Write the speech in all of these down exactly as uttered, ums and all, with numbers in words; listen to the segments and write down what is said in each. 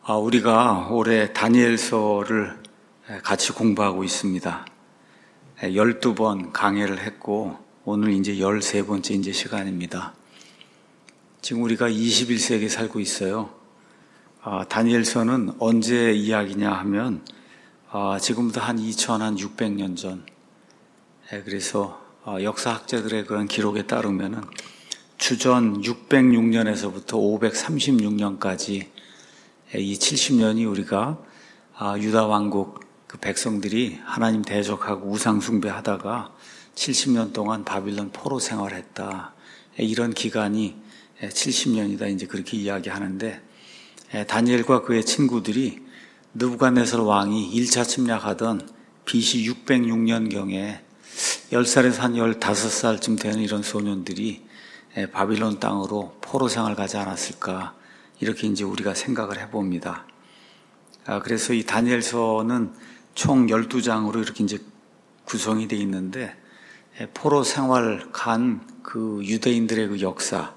아, 우리가 올해 다니엘서를 같이 공부하고 있습니다. 열두 번 강해를 했고 오늘 이제 열세 번째 이제 시간입니다. 지금 우리가 이십일 세기에 살고 있어요. 아, 다니엘서는 언제 이야기냐 하면 아, 지금부터 한 이천육백 년 전. 그래서 역사학자들의 그런 기록에 따르면은 주전 육백육 년에서부터 오백삼십육 년까지 이 칠십 년이 우리가 유다 왕국 그 백성들이 하나님 대적하고 우상 숭배하다가 칠십 년 동안 바빌론 포로 생활했다. 이런 기간이 칠십 년이다. 이제 그렇게 이야기하는데 다니엘과 그의 친구들이 느부갓네살 왕이 일 차 침략하던 비씨 육백육 년경에 열 살에서 한 열다섯 살쯤 되는 이런 소년들이 바빌론 땅으로 포로 생활 가지 않았을까. 이렇게 이제 우리가 생각을 해봅니다. 아, 그래서 이 다니엘서는 총 열두 장으로 이렇게 이제 구성이 되어 있는데, 포로 생활 간 그 유대인들의 그 역사,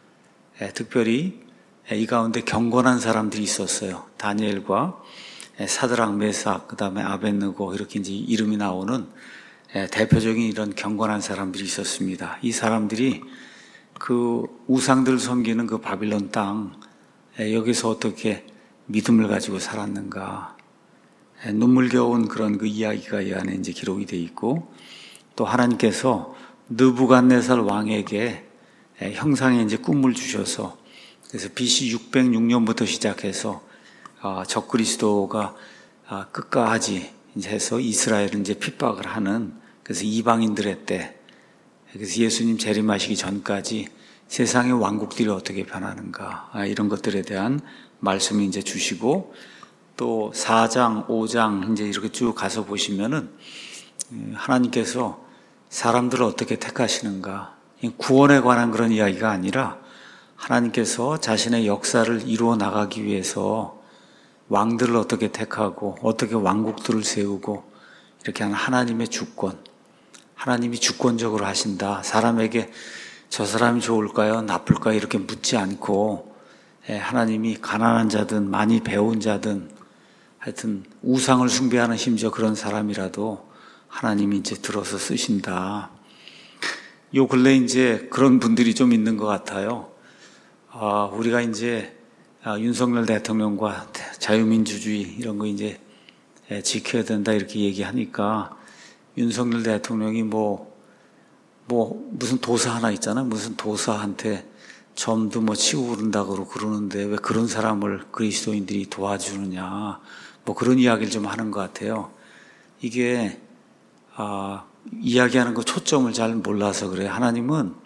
특별히 이 가운데 경건한 사람들이 있었어요. 다니엘과 사드락, 메삭, 그 다음에 아벳느고 이렇게 이제 이름이 나오는 대표적인 이런 경건한 사람들이 있었습니다. 이 사람들이 그 우상들을 섬기는 그 바빌론 땅, 여기서 어떻게 믿음을 가지고 살았는가. 눈물겨운 그런 그 이야기가 이 안에 이제 기록이 되어 있고, 또 하나님께서 느부갓네살 왕에게 형상의 이제 꿈을 주셔서, 그래서 비씨 육백육 년부터 시작해서 적그리스도가 끝까지 이제 해서 이스라엘은 이제 핍박을 하는, 그래서 이방인들의 때, 그래서 예수님 재림하시기 전까지 세상의 왕국들이 어떻게 변하는가, 이런 것들에 대한 말씀을 이제 주시고, 또 사 장, 오 장 이제 이렇게 쭉 가서 보시면은 하나님께서 사람들을 어떻게 택하시는가, 구원에 관한 그런 이야기가 아니라 하나님께서 자신의 역사를 이루어 나가기 위해서 왕들을 어떻게 택하고 어떻게 왕국들을 세우고 이렇게 하는 하나님의 주권, 하나님이 주권적으로 하신다. 사람에게 저 사람이 좋을까요? 나쁠까요? 이렇게 묻지 않고 하나님이 가난한 자든 많이 배운 자든 하여튼 우상을 숭배하는 심지어 그런 사람이라도 하나님이 이제 들어서 쓰신다. 요 근래 이제 그런 분들이 좀 있는 것 같아요. 아, 우리가 이제 윤석열 대통령과 자유민주주의 이런 거 이제 지켜야 된다 이렇게 얘기하니까 윤석열 대통령이 뭐, 뭐, 무슨 도사 하나 있잖아. 무슨 도사한테 점도 뭐 치고 그런다고 그러는데 왜 그런 사람을 그리스도인들이 도와주느냐. 뭐 그런 이야기를 좀 하는 것 같아요. 이게, 아, 이야기하는 거 초점을 잘 몰라서 그래요. 하나님은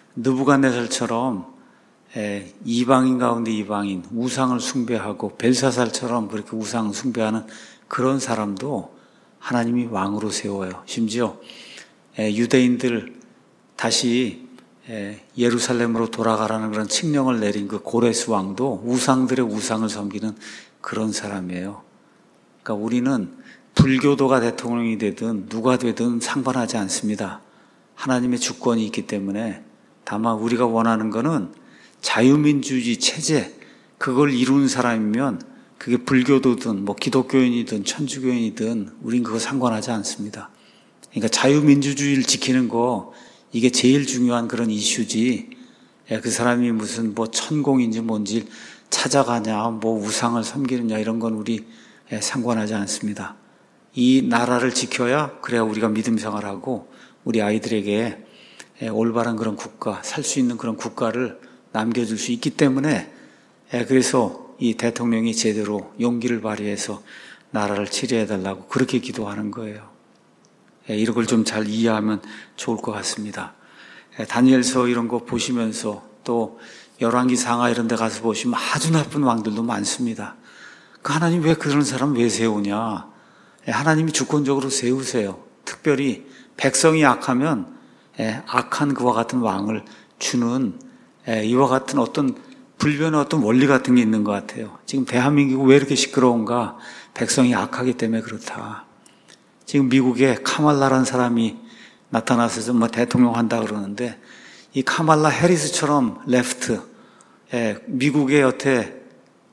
느부갓네살처럼 에, 이방인 가운데 이방인, 우상을 숭배하고 벨사살처럼 그렇게 우상 숭배하는 그런 사람도 하나님이 왕으로 세워요. 심지어 에, 유대인들 다시 에, 예루살렘으로 돌아가라는 그런 칙령을 내린 그 고레스 왕도 우상들의 우상을 섬기는 그런 사람이에요. 그러니까 우리는 불교도가 대통령이 되든 누가 되든 상관하지 않습니다. 하나님의 주권이 있기 때문에 다만 우리가 원하는 거는 자유민주주의 체제, 그걸 이룬 사람이면 그게 불교도든 뭐 기독교인이든 천주교인이든 우린 그거 상관하지 않습니다. 그러니까 자유민주주의를 지키는 거 이게 제일 중요한 그런 이슈지. 그 사람이 무슨 뭐 천공인지 뭔지 찾아가냐, 뭐 우상을 섬기느냐 이런 건 우리 상관하지 않습니다. 이 나라를 지켜야 그래야 우리가 믿음 생활하고 우리 아이들에게 올바른 그런 국가, 살 수 있는 그런 국가를 남겨줄 수 있기 때문에 그래서 이 대통령이 제대로 용기를 발휘해서 나라를 치료해달라고 그렇게 기도하는 거예요. 이런 걸 좀 잘 이해하면 좋을 것 같습니다. 다니엘서 이런 거 보시면서 또 열왕기 상하 이런 데 가서 보시면 아주 나쁜 왕들도 많습니다. 그 하나님 왜 그런 사람 왜 세우냐? 하나님이 주권적으로 세우세요. 특별히 백성이 악하면 악한 그와 같은 왕을 주는 이와 같은 어떤 불변의 어떤 원리 같은 게 있는 것 같아요. 지금 대한민국이 왜 이렇게 시끄러운가? 백성이 악하기 때문에 그렇다. 지금 미국에 카말라라는 사람이 나타나서 뭐 대통령 한다 그러는데 이 카말라 해리스처럼 레프트, 미국의 여태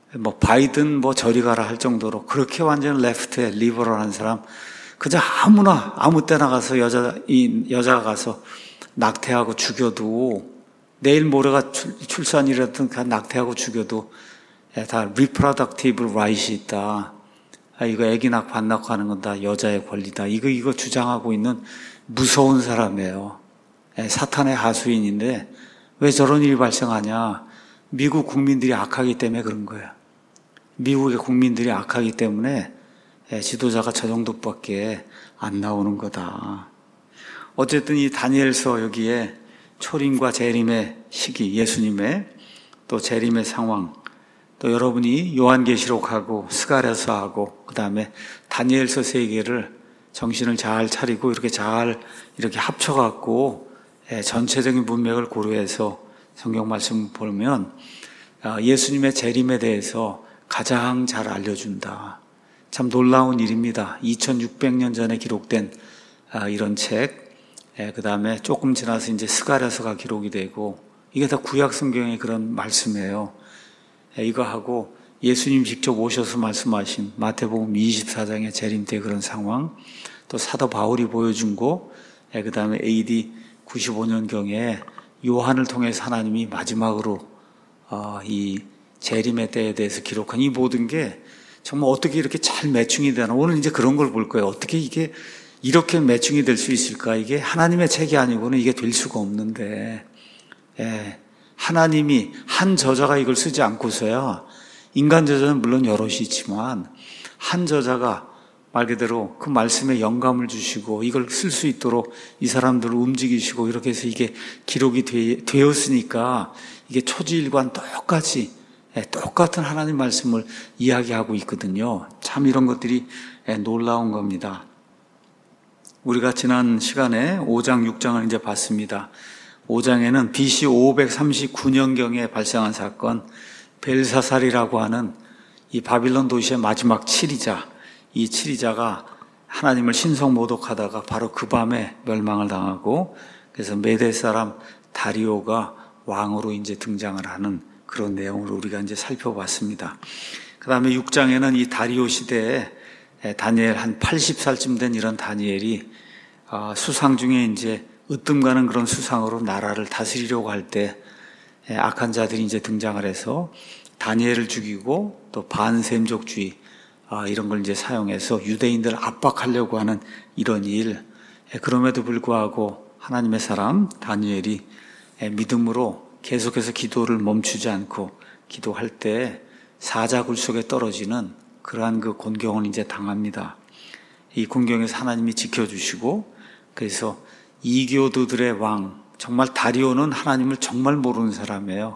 뭐 바이든 뭐 저리 가라 할 정도로 그렇게 완전 레프트에 리버럴한 사람, 그저 아무나 아무 때나 가서 여자 이 여자가 가서 낙태하고 죽여도, 내일 모레가 출, 출산이라든 낙태하고 죽여도 다 reproductive right이 있다. 아, 이거 애기 낳고 안 낳고 하는 건 다 여자의 권리다. 이거 이거 주장하고 있는 무서운 사람이에요. 사탄의 하수인인데 왜 저런 일이 발생하냐? 미국 국민들이 악하기 때문에 그런 거예요. 미국의 국민들이 악하기 때문에 지도자가 저 정도밖에 안 나오는 거다. 어쨌든 이 다니엘서 여기에 초림과 재림의 시기, 예수님의 또 재림의 상황, 또 여러분이 요한계시록하고 스가랴서하고 그 다음에 다니엘서 세 개를 정신을 잘 차리고 이렇게 잘 이렇게 합쳐갖고 전체적인 문맥을 고려해서 성경 말씀 보면 예수님의 재림에 대해서 가장 잘 알려준다. 참 놀라운 일입니다. 이천육백 년 전에 기록된 이런 책, 그 다음에 조금 지나서 이제 스가랴서가 기록이 되고, 이게 다 구약 성경의 그런 말씀이에요. 이거 하고 예수님 직접 오셔서 말씀하신 마태복음 이십사 장의 재림 때 그런 상황, 또 사도 바울이 보여준 거, 그 다음에 에이디 구십오 년경에 요한을 통해서 하나님이 마지막으로 이 재림의 때에 대해서 기록한 이 모든 게 정말 어떻게 이렇게 잘 매칭이 되나. 오늘 이제 그런 걸 볼 거예요. 어떻게 이게 이렇게 매칭이 될 수 있을까? 이게 하나님의 책이 아니고는 이게 될 수가 없는데, 예, 하나님이 한 저자가 이걸 쓰지 않고서야, 인간 저자는 물론 여럿이 있지만 한 저자가 말 그대로 그 말씀에 영감을 주시고 이걸 쓸 수 있도록 이 사람들을 움직이시고 이렇게 해서 이게 기록이 되, 되었으니까 이게 초지일관 똑같이 똑같은 하나님 말씀을 이야기하고 있거든요. 참 이런 것들이 놀라운 겁니다. 우리가 지난 시간에 오 장, 육 장을 이제 봤습니다. 오 장에는 비씨 오백삼십구 년경에 발생한 사건, 벨사살이라고 하는 이 바빌론 도시의 마지막 치리자, 이 치리자가 하나님을 신성 모독하다가 바로 그 밤에 멸망을 당하고, 그래서 메대 사람 다리오가 왕으로 이제 등장을 하는 그런 내용을 우리가 이제 살펴봤습니다. 그 다음에 육 장에는 이 다리오 시대에 다니엘 한 팔십 살쯤 된 이런 다니엘이 수상 중에 이제 으뜸 가는 그런 수상으로 나라를 다스리려고 할 때 악한 자들이 이제 등장을 해서 다니엘을 죽이고 또 반셈족주의 이런 걸 이제 사용해서 유대인들을 압박하려고 하는 이런 일. 그럼에도 불구하고 하나님의 사람 다니엘이 믿음으로 계속해서 기도를 멈추지 않고 기도할 때 사자굴 속에 떨어지는 그러한 그 곤경을 이제 당합니다. 이 곤경에서 하나님이 지켜주시고, 그래서 이교도들의 왕, 정말 다리오는 하나님을 정말 모르는 사람이에요.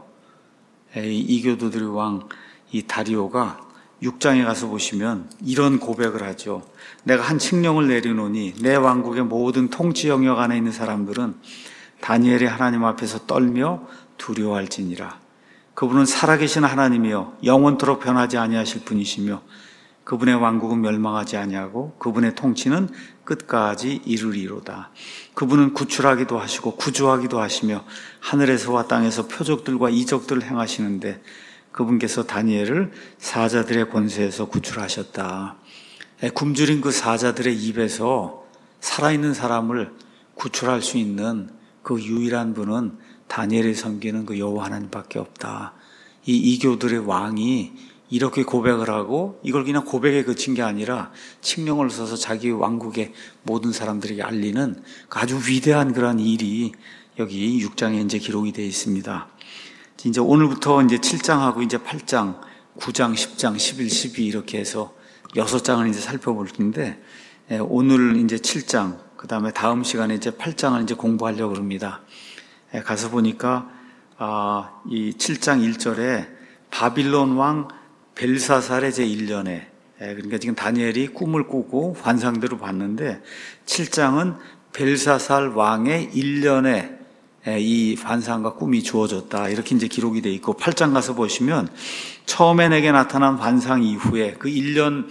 이 이교도들의 왕, 이 다리오가 육 장에 가서 보시면 이런 고백을 하죠. 내가 한 칙령을 내리노니 내 왕국의 모든 통치 영역 안에 있는 사람들은 다니엘이 하나님 앞에서 떨며 두려워할지니라. 그분은 살아계신 하나님이여 영원토록 변하지 아니하실 분이시며 그분의 왕국은 멸망하지 아니하고 그분의 통치는 끝까지 이르리로다. 그분은 구출하기도 하시고 구주하기도 하시며 하늘에서와 땅에서 표적들과 이적들을 행하시는데 그분께서 다니엘을 사자들의 권세에서 구출하셨다. 굶주린 그 사자들의 입에서 살아있는 사람을 구출할 수 있는 그 유일한 분은 다니엘이 섬기는 그 여호와 하나님밖에 없다. 이 이교들의 왕이 이렇게 고백을 하고 이걸 그냥 고백에 그친 게 아니라 칙령을 써서 자기 왕국의 모든 사람들에게 알리는 아주 위대한 그런 일이 여기 육 장에 이제 기록이 되어 있습니다. 이제 오늘부터 이제 칠 장하고 이제 팔 장, 구 장, 십 장, 십일, 십이 이렇게 해서 여섯 장을 이제 살펴볼 텐데, 오늘 이제 칠 장, 그 다음에 다음 시간에 이제 팔 장을 이제 공부하려고 합니다. 가서 보니까, 아, 이 칠 장 일 절에 바빌론 왕 벨사살의 제일 년에, 그러니까 지금 다니엘이 꿈을 꾸고 환상대로 봤는데, 칠 장은 벨사살 왕의 일 년에 이 환상과 꿈이 주어졌다. 이렇게 이제 기록이 돼 있고, 팔 장 가서 보시면 처음에 내게 나타난 환상 이후에 그 일 년,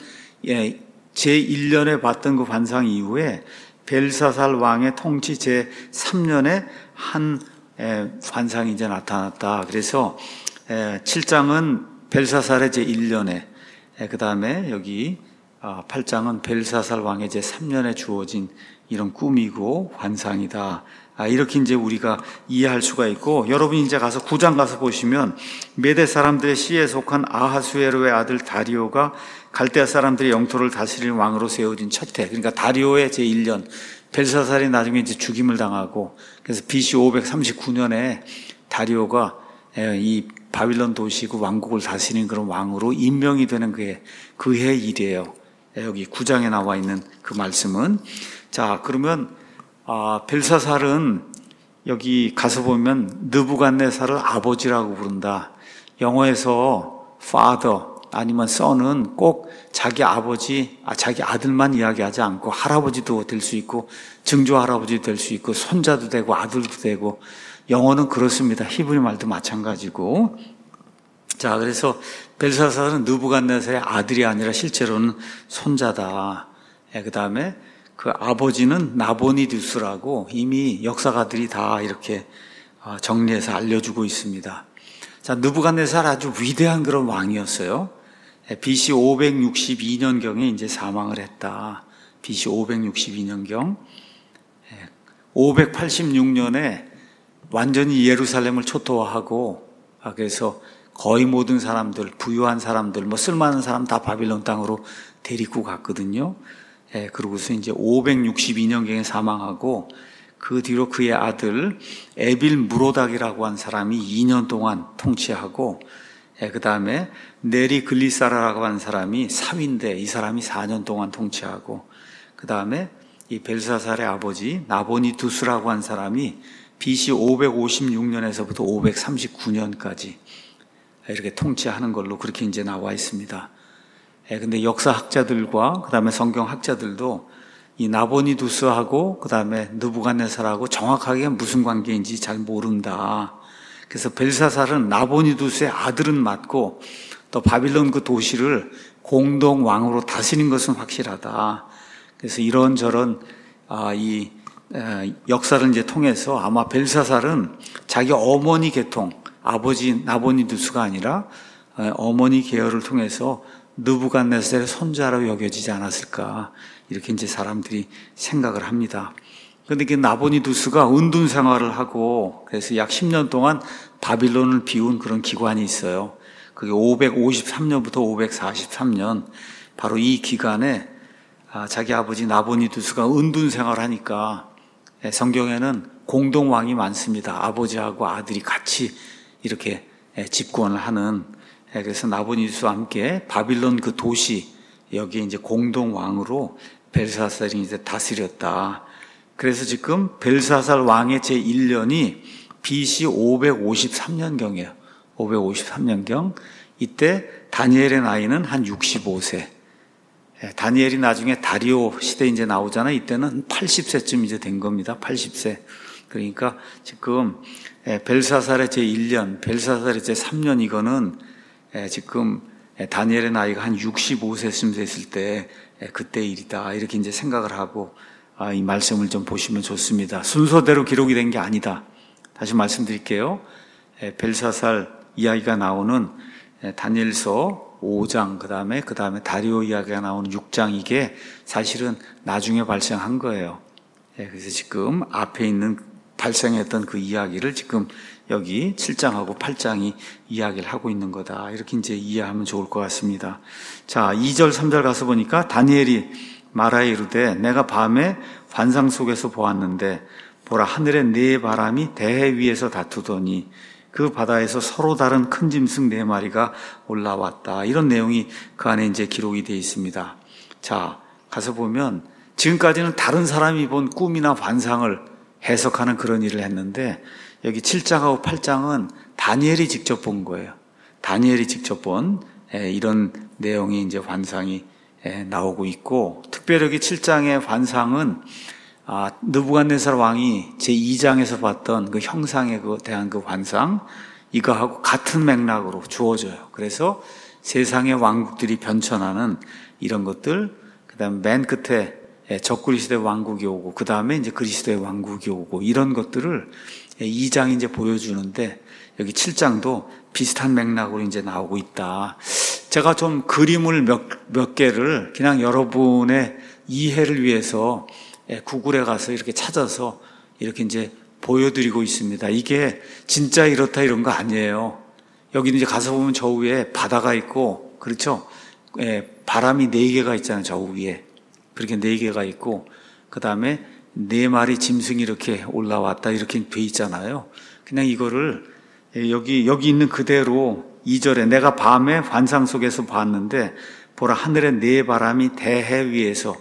제일 년에 봤던 그 환상 이후에 벨사살 왕의 통치 제삼 년에 한 환상이 이제 나타났다. 그래서 칠 장은 벨사살의 제일 년에, 그 다음에 여기 팔 장은 벨사살 왕의 제삼 년에 주어진 이런 꿈이고 환상이다. 이렇게 이제 우리가 이해할 수가 있고, 여러분이 이제 가서 구 장 가서 보시면 메대 사람들의 시에 속한 아하수에로의 아들 다리오가 갈대아 사람들의 영토를 다스리는 왕으로 세워진 첫 해, 그러니까 다리오의 제일 년, 벨사살이 나중에 이제 죽임을 당하고, 그래서 비씨 오백삼십구 년에 다리오가 이 바빌론 도시 그 왕국을 다스리는 그런 왕으로 임명이 되는 그해, 그해 일이에요. 여기 구 장에 나와 있는 그 말씀은. 자, 그러면 아, 벨사살은 여기 가서 보면 느부갓네살을 아버지라고 부른다. 영어에서 father 아니면 son은 꼭 자기 아버지, 아, 자기 아들만 이야기하지 않고 할아버지도 될 수 있고 증조 할아버지도 될 수 있고 손자도 되고 아들도 되고, 영어는 그렇습니다. 히브리 말도 마찬가지고. 자, 그래서 벨사살은 느부갓네살의 아들이 아니라 실제로는 손자다. 그 다음에 그 아버지는 나보니두스라고 이미 역사가들이 다 이렇게 정리해서 알려주고 있습니다. 자, 느부갓네살 아주 위대한 그런 왕이었어요. 비씨 오백육십이 년경에 이제 사망을 했다. 비씨 오백육십이 년경. 오백팔십육 년에 완전히 예루살렘을 초토화하고, 그래서 거의 모든 사람들, 부유한 사람들, 뭐 쓸만한 사람 다 바빌론 땅으로 데리고 갔거든요. 예, 그러고서 이제 오백육십이 년경에 사망하고, 그 뒤로 그의 아들 에빌 무로닥이라고 한 사람이 이 년 동안 통치하고, 예, 그 다음에 네리 글리사라라고 한 사람이 사위인데 이 사람이 사 년 동안 통치하고, 그 다음에 이 벨사살의 아버지 나보니두스라고 한 사람이 비씨 오백오십육 년에서부터 오백삼십구 년까지 이렇게 통치하는 걸로 그렇게 이제 나와 있습니다. 예, 근데 역사학자들과 그 다음에 성경학자들도 이 나보니두스하고 그 다음에 느부갓네살하고 정확하게 무슨 관계인지 잘 모른다. 그래서 벨사살은 나보니두스의 아들은 맞고 또 바빌론 그 도시를 공동 왕으로 다스린 것은 확실하다. 그래서 이런저런 아, 이 역사를 이제 통해서 아마 벨사살은 자기 어머니 계통, 아버지 나보니두스가 아니라 어머니 계열을 통해서 느부갓네살의 손자로 여겨지지 않았을까, 이렇게 이제 사람들이 생각을 합니다. 그런데 그 나보니두스가 은둔 생활을 하고 그래서 약 십 년 동안 바빌론을 비운 그런 기관이 있어요. 그게 오백오십삼 년부터 오백사십삼 년, 바로 이 기간에 자기 아버지 나보니두스가 은둔 생활하니까 성경에는 공동왕이 많습니다. 아버지하고 아들이 같이 이렇게 집권을 하는. 그래서 나보니두스와 함께 바빌론 그 도시, 여기에 이제 공동왕으로 벨사살이 이제 다스렸다. 그래서 지금 벨사살 왕의 제일 년이 비씨 오백오십삼 년경이에요. 오백오십삼 년경. 이때 다니엘의 나이는 한 육십오 세. 다니엘이 나중에 다리오 시대 이제 나오잖아요. 이때는 팔십 세쯤 이제 된 겁니다. 팔십 세. 그러니까 지금 벨사살의 제일 년, 벨사살의 제삼 년, 이거는 지금 다니엘의 나이가 한 육십오 세쯤 됐을 때 그때 일이다. 이렇게 이제 생각을 하고 이 말씀을 좀 보시면 좋습니다. 순서대로 기록이 된 게 아니다. 다시 말씀드릴게요. 벨사살 이야기가 나오는 다니엘서 오 장, 그 다음에, 그 다음에 다리오 이야기가 나오는 육 장, 이게 사실은 나중에 발생한 거예요. 그래서 지금 앞에 있는 발생했던 그 이야기를 지금 여기 칠 장하고 팔 장이 이야기를 하고 있는 거다. 이렇게 이제 이해하면 좋을 것 같습니다. 자, 이 절, 삼 절 가서 보니까 다니엘이 말하여 이르되 내가 밤에 환상 속에서 보았는데 보라, 하늘에 네 바람이 대해 위에서 다투더니 그 바다에서 서로 다른 큰 짐승 네 마리가 올라왔다. 이런 내용이 그 안에 이제 기록이 되어 있습니다. 자, 가서 보면 지금까지는 다른 사람이 본 꿈이나 환상을 해석하는 그런 일을 했는데, 여기 칠 장하고 팔 장은 다니엘이 직접 본 거예요. 다니엘이 직접 본 이런 내용이 이제 환상이 나오고 있고, 특별히 여기 칠 장의 환상은 아, 느부갓네살 왕이 제이 장에서 봤던 그 형상에 대한 그 환상, 이거하고 같은 맥락으로 주어져요. 그래서 세상의 왕국들이 변천하는 이런 것들, 그 다음 맨 끝에 적그리스도의 왕국이 오고 그 다음에 이제 그리스도의 왕국이 오고 이런 것들을 이 장이 이제 보여주는데 여기 칠 장도 비슷한 맥락으로 이제 나오고 있다. 제가 좀 그림을 몇, 몇 개를 그냥 여러분의 이해를 위해서 구글에 가서 이렇게 찾아서 이렇게 이제 보여드리고 있습니다. 이게 진짜 이렇다 이런 거 아니에요. 여기 이제 가서 보면 저 위에 바다가 있고, 그렇죠? 예, 바람이 네 개가 있잖아요. 저 위에. 그렇게 네 개가 있고, 그 다음에 네 마리 짐승이 이렇게 올라왔다. 이렇게 돼 있잖아요. 그냥 이거를 여기, 여기 있는 그대로 이 절에 내가 밤에 환상 속에서 봤는데, 보라 하늘의 네 바람이 대해 위에서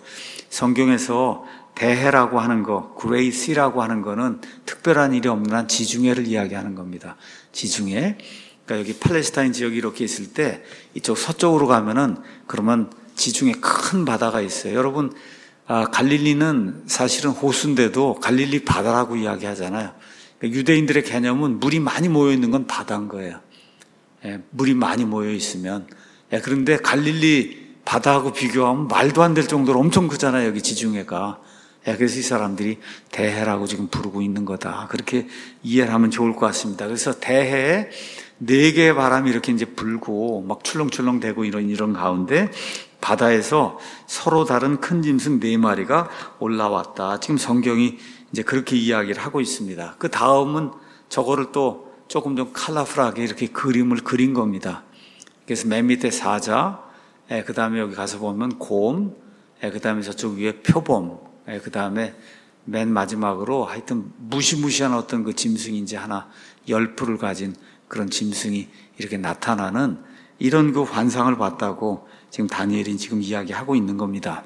성경에서 대해라고 하는 거, 그레이시라고 하는 거는 특별한 일이 없는 한 지중해를 이야기하는 겁니다. 지중해. 그러니까 여기 팔레스타인 지역이 이렇게 있을 때 이쪽 서쪽으로 가면은 그러면 지중해 큰 바다가 있어요. 여러분, 아, 갈릴리는 사실은 호수인데도 갈릴리 바다라고 이야기하잖아요. 그러니까 유대인들의 개념은 물이 많이 모여 있는 건 바다인 거예요. 예, 물이 많이 모여 있으면. 예, 그런데 갈릴리 바다하고 비교하면 말도 안 될 정도로 엄청 크잖아요. 여기 지중해가. 예, 그래서 이 사람들이 대해라고 지금 부르고 있는 거다. 그렇게 이해를 하면 좋을 것 같습니다. 그래서 대해에 네 개의 바람이 이렇게 이제 불고 막 출렁출렁 대고 이런, 이런 가운데 바다에서 서로 다른 큰 짐승 네 마리가 올라왔다. 지금 성경이 이제 그렇게 이야기를 하고 있습니다. 그 다음은 저거를 또 조금 좀 컬러풀하게 이렇게 그림을 그린 겁니다. 그래서 맨 밑에 사자, 예, 그 다음에 여기 가서 보면 곰, 예, 그 다음에 저쪽 위에 표범, 예, 그 다음에 맨 마지막으로 하여튼 무시무시한 어떤 그 짐승이 이제 하나 열풀을 가진 그런 짐승이 이렇게 나타나는 이런 그 환상을 봤다고 지금 다니엘이 지금 이야기하고 있는 겁니다.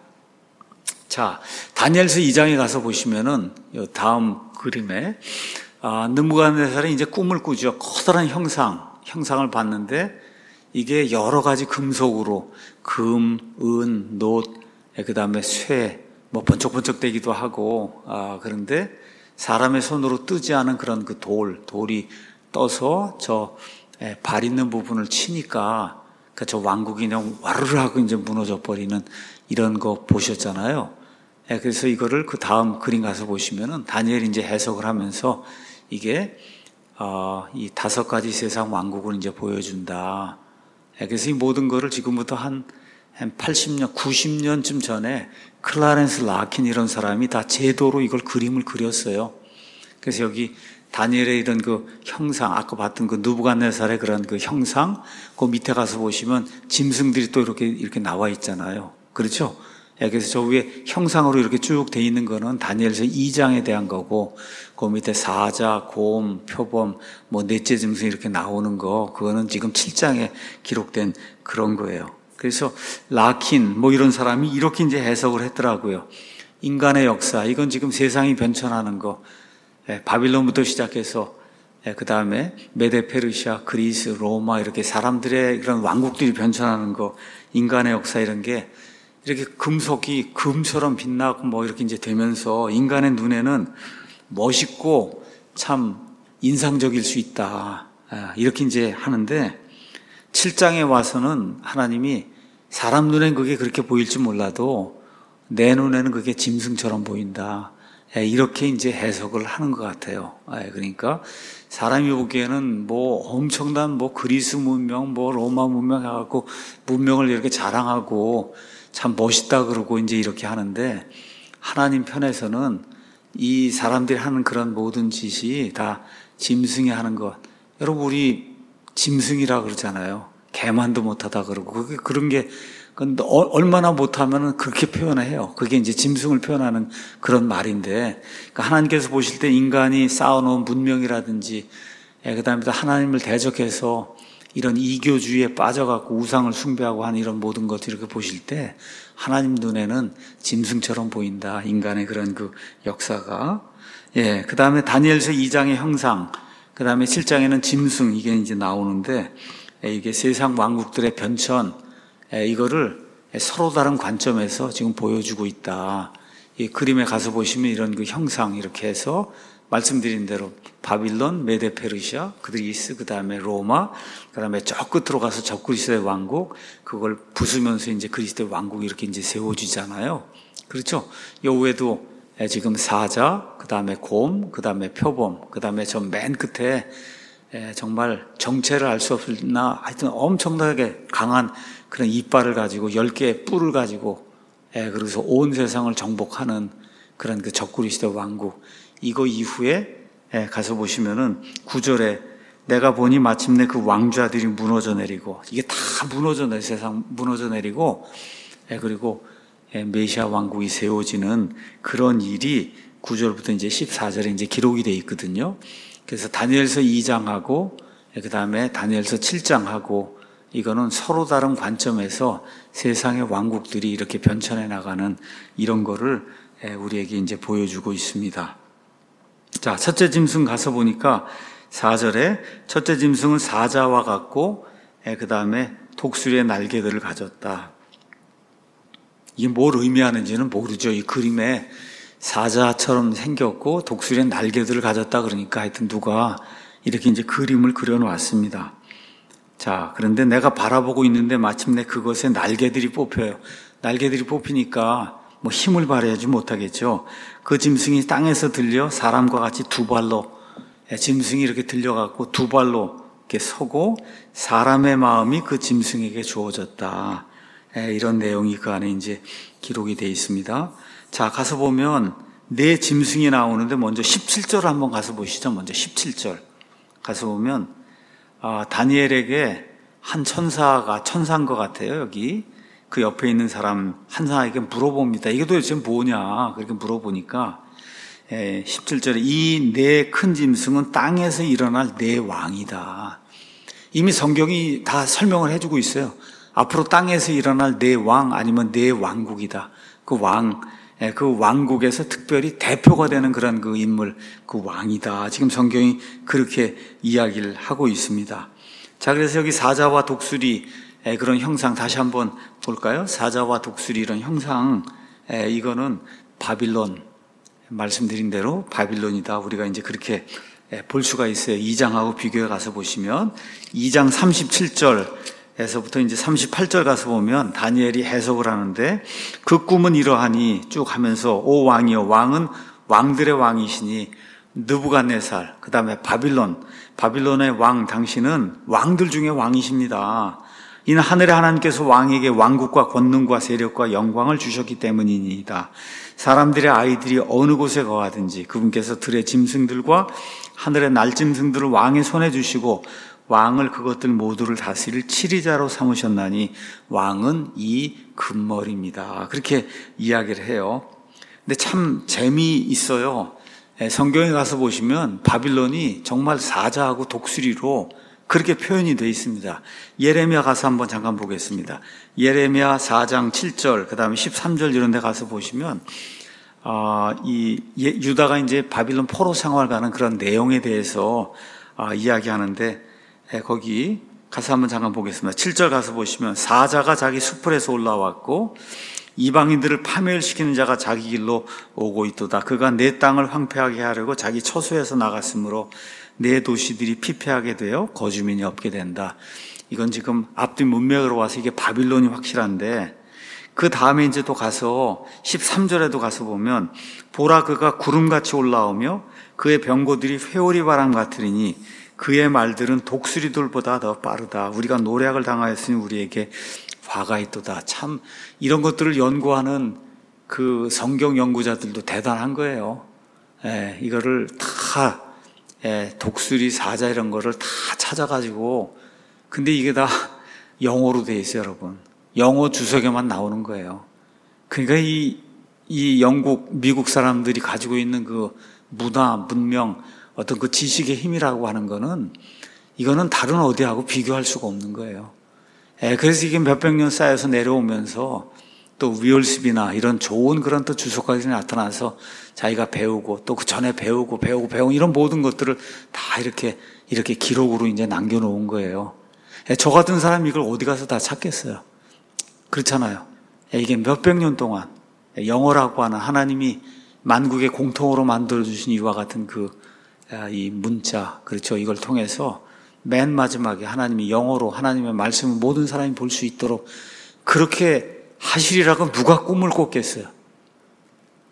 자, 다니엘서 이 장에 가서 보시면은 이 다음 그림에 아, 느부갓네살이 이제 꿈을 꾸죠. 커다란 형상, 형상을 봤는데 이게 여러 가지 금속으로 금, 은, 놋, 그 다음에 쇠, 뭐 번쩍번쩍대기도 하고, 아, 그런데 사람의 손으로 뜨지 않은 그런 그 돌, 돌이 떠서 저 발 있는 부분을 치니까 그러니까 저 왕국이 그냥 와르르 하고 이제 무너져 버리는 이런 거 보셨잖아요. 그래서 이거를 그 다음 그림 가서 보시면은 다니엘이 이제 해석을 하면서 이게 어, 이 다섯 가지 세상 왕국을 이제 보여준다. 그래서 이 모든 거를 지금부터 한, 한 팔십 년, 구십 년쯤 전에 클라렌스 라킨 이런 사람이 다 제도로 이걸 그림을 그렸어요. 그래서 여기 다니엘의 이런 그 형상, 아까 봤던 그 느부갓네살의 그런 그 형상, 그 밑에 가서 보시면 짐승들이 또 이렇게, 이렇게 나와 있잖아요. 그렇죠? 그래서 저 위에 형상으로 이렇게 쭉 돼 있는 거는 다니엘서 이 장에 대한 거고, 그 밑에 사자, 곰, 표범, 뭐 넷째 짐승 이렇게 나오는 거, 그거는 지금 칠 장에 기록된 그런 거예요. 그래서 라킨, 뭐 이런 사람이 이렇게 이제 해석을 했더라고요. 인간의 역사, 이건 지금 세상이 변천하는 거, 바빌론부터 시작해서 그 다음에 메데 페르시아, 그리스, 로마 이렇게 사람들의 그런 왕국들이 변천하는 거, 인간의 역사 이런 게 이렇게 금속이 금처럼 빛나고 뭐 이렇게 이제 되면서 인간의 눈에는 멋있고 참 인상적일 수 있다. 이렇게 이제 하는데 칠 장에 와서는 하나님이 사람 눈엔 그게 그렇게 보일지 몰라도 내 눈에는 그게 짐승처럼 보인다. 이렇게 이제 해석을 하는 것 같아요. 그러니까 사람이 보기에는 뭐 엄청난 뭐 그리스 문명, 뭐 로마 문명 해갖고 문명을 이렇게 자랑하고 참 멋있다 그러고 이제 이렇게 하는데 하나님 편에서는 이 사람들이 하는 그런 모든 짓이 다 짐승이 하는 것. 여러분 우리 짐승이라 그러잖아요. 개만도 못하다 그러고 그게 그런 게 근데 얼마나 못하면 그렇게 표현해요. 그게 이제 짐승을 표현하는 그런 말인데, 그러니까 하나님께서 보실 때 인간이 쌓아놓은 문명이라든지, 그 다음에 하나님을 대적해서 이런 이교주의에 빠져갖고 우상을 숭배하고 하는 이런 모든 것들 이렇게 보실 때, 하나님 눈에는 짐승처럼 보인다. 인간의 그런 그 역사가. 예, 그 다음에 다니엘서 이 장의 형상, 그 다음에 칠 장에는 짐승, 이게 이제 나오는데, 이게 세상 왕국들의 변천, 이거를 서로 다른 관점에서 지금 보여주고 있다. 이 그림에 가서 보시면 이런 그 형상 이렇게 해서 말씀드린 대로 바빌론, 메데 페르시아, 그리스, 그 다음에 로마, 그 다음에 저 끝으로 가서 적그리스도의 왕국, 그걸 부수면서 이제 그리스도의 왕국이 이렇게 이제 세워지잖아요. 그렇죠? 여우에도 지금 사자, 그 다음에 곰, 그 다음에 표범, 그 다음에 저 맨 끝에 정말 정체를 알 수 없으나 하여튼 엄청나게 강한 그런 이빨을 가지고 열 개의 뿔을 가지고 그래서 온 세상을 정복하는 그런 그 적그리스도 왕국. 이거 이후에 가서 보시면은 구 절에 내가 보니 마침내 그 왕좌들이 무너져 내리고, 이게 다 무너져 내리고, 세상 무너져 내리고, 그리고 메시아 왕국이 세워지는 그런 일이 구 절부터 이제 십사 절에 이제 기록이 되어 있거든요. 그래서 다니엘서 이 장하고, 그 다음에 다니엘서 칠 장하고, 이거는 서로 다른 관점에서 세상의 왕국들이 이렇게 변천해 나가는 이런 거를 우리에게 이제 보여주고 있습니다. 자, 첫째 짐승 가서 보니까 사 절에 첫째 짐승은 사자와 같고, 그 다음에 독수리의 날개들을 가졌다. 이게 뭘 의미하는지는 모르죠. 이 그림에 사자처럼 생겼고 독수리의 날개들을 가졌다 그러니까 하여튼 누가 이렇게 이제 그림을 그려놓았습니다. 자, 그런데 내가 바라보고 있는데 마침내 그것에 날개들이 뽑혀요. 날개들이 뽑히니까 뭐 힘을 발휘하지 못하겠죠. 그 짐승이 땅에서 들려 사람과 같이 두 발로, 짐승이 이렇게 들려갖고 두 발로 이렇게 서고 사람의 마음이 그 짐승에게 주어졌다. 이런 내용이 그 안에 이제 기록이 되어 있습니다. 자, 가서 보면 네 짐승이 나오는데 먼저 십칠 절 한번 가서 보시죠. 먼저 십칠 절 가서 보면 아, 다니엘에게 한 천사가 천사인 것 같아요. 여기 그 옆에 있는 사람 한 사람에게 물어봅니다. 이게 도대체 뭐냐? 그렇게 물어보니까 에, 십칠 절에 이 네 큰 짐승은 땅에서 일어날 네 왕이다. 이미 성경이 다 설명을 해주고 있어요. 앞으로 땅에서 일어날 네 왕 아니면 네 왕국이다. 그 왕, 그 왕국에서 특별히 대표가 되는 그런 그 인물, 그 왕이다. 지금 성경이 그렇게 이야기를 하고 있습니다. 자, 그래서 여기 사자와 독수리 그런 형상 다시 한번 볼까요? 사자와 독수리 이런 형상, 이거는 바빌론, 말씀드린 대로 바빌론이다. 우리가 이제 그렇게 볼 수가 있어요. 이 장하고 비교해 가서 보시면 이 장 삼십칠 절 에서부터 이제 삼십팔 절 가서 보면 다니엘이 해석을 하는데 그 꿈은 이러하니 쭉 하면서 오 왕이여 왕은 왕들의 왕이시니 느부갓네살 그 다음에 바빌론 바빌론의 왕 당신은 왕들 중에 왕이십니다. 이는 하늘의 하나님께서 왕에게 왕국과 권능과 세력과 영광을 주셨기 때문이니이다. 사람들의 아이들이 어느 곳에 거하든지 그분께서 들의 짐승들과 하늘의 날짐승들을 왕의 손에 주시고 왕을 그것들 모두를 다스릴 치리자로 삼으셨나니 왕은 이 금머리입니다. 그렇게 이야기를 해요. 근데 참 재미있어요. 성경에 가서 보시면 바빌론이 정말 사자하고 독수리로 그렇게 표현이 되어 있습니다. 예레미야 가서 한번 잠깐 보겠습니다. 예레미야 사 장 칠 절, 그 다음에 십삼 절 이런 데 가서 보시면 아, 이 유다가 이제 바빌론 포로 생활 가는 그런 내용에 대해서 아, 이야기하는데 거기 가서 한번 잠깐 보겠습니다. 칠 절 가서 보시면 사자가 자기 수풀에서 올라왔고 이방인들을 파멸시키는 자가 자기 길로 오고 있도다. 그가 내 땅을 황폐하게 하려고 자기 처소에서 나갔으므로 내 도시들이 피폐하게 되어 거주민이 없게 된다. 이건 지금 앞뒤 문맥으로 와서 이게 바빌론이 확실한데 그 다음에 이제 또 가서 십삼 절에도 가서 보면 보라 그가 구름같이 올라오며 그의 병거들이 회오리 바람 같으리니 그의 말들은 독수리들보다 더 빠르다. 우리가 노략을 당하였으니 우리에게 화가 있도다. 참 이런 것들을 연구하는 그 성경 연구자들도 대단한 거예요. 예, 이거를 다 예, 독수리, 사자 이런 거를 다 찾아가지고 근데 이게 다 영어로 돼 있어요, 여러분. 영어 주석에만 나오는 거예요. 그러니까 이, 이 영국, 미국 사람들이 가지고 있는 그 문화, 문명, 어떤 그 지식의 힘이라고 하는 거는 이거는 다른 어디하고 비교할 수가 없는 거예요. 예, 그래서 이게 몇백 년 쌓여서 내려오면서 또 위얼스비나 이런 좋은 그런 또 주석가들이 나타나서 자기가 배우고 또 그 전에 배우고 배우고 배우고 이런 모든 것들을 다 이렇게 이렇게 기록으로 이제 남겨놓은 거예요. 예, 저 같은 사람이 이걸 어디 가서 다 찾겠어요. 그렇잖아요. 예, 이게 몇백 년 동안 영어라고 하는 하나님이 만국의 공통으로 만들어주신 이와 같은 그 이 문자, 그렇죠. 이걸 통해서 맨 마지막에 하나님이 영어로 하나님의 말씀을 모든 사람이 볼 수 있도록 그렇게 하시리라고 누가 꿈을 꿨겠어요.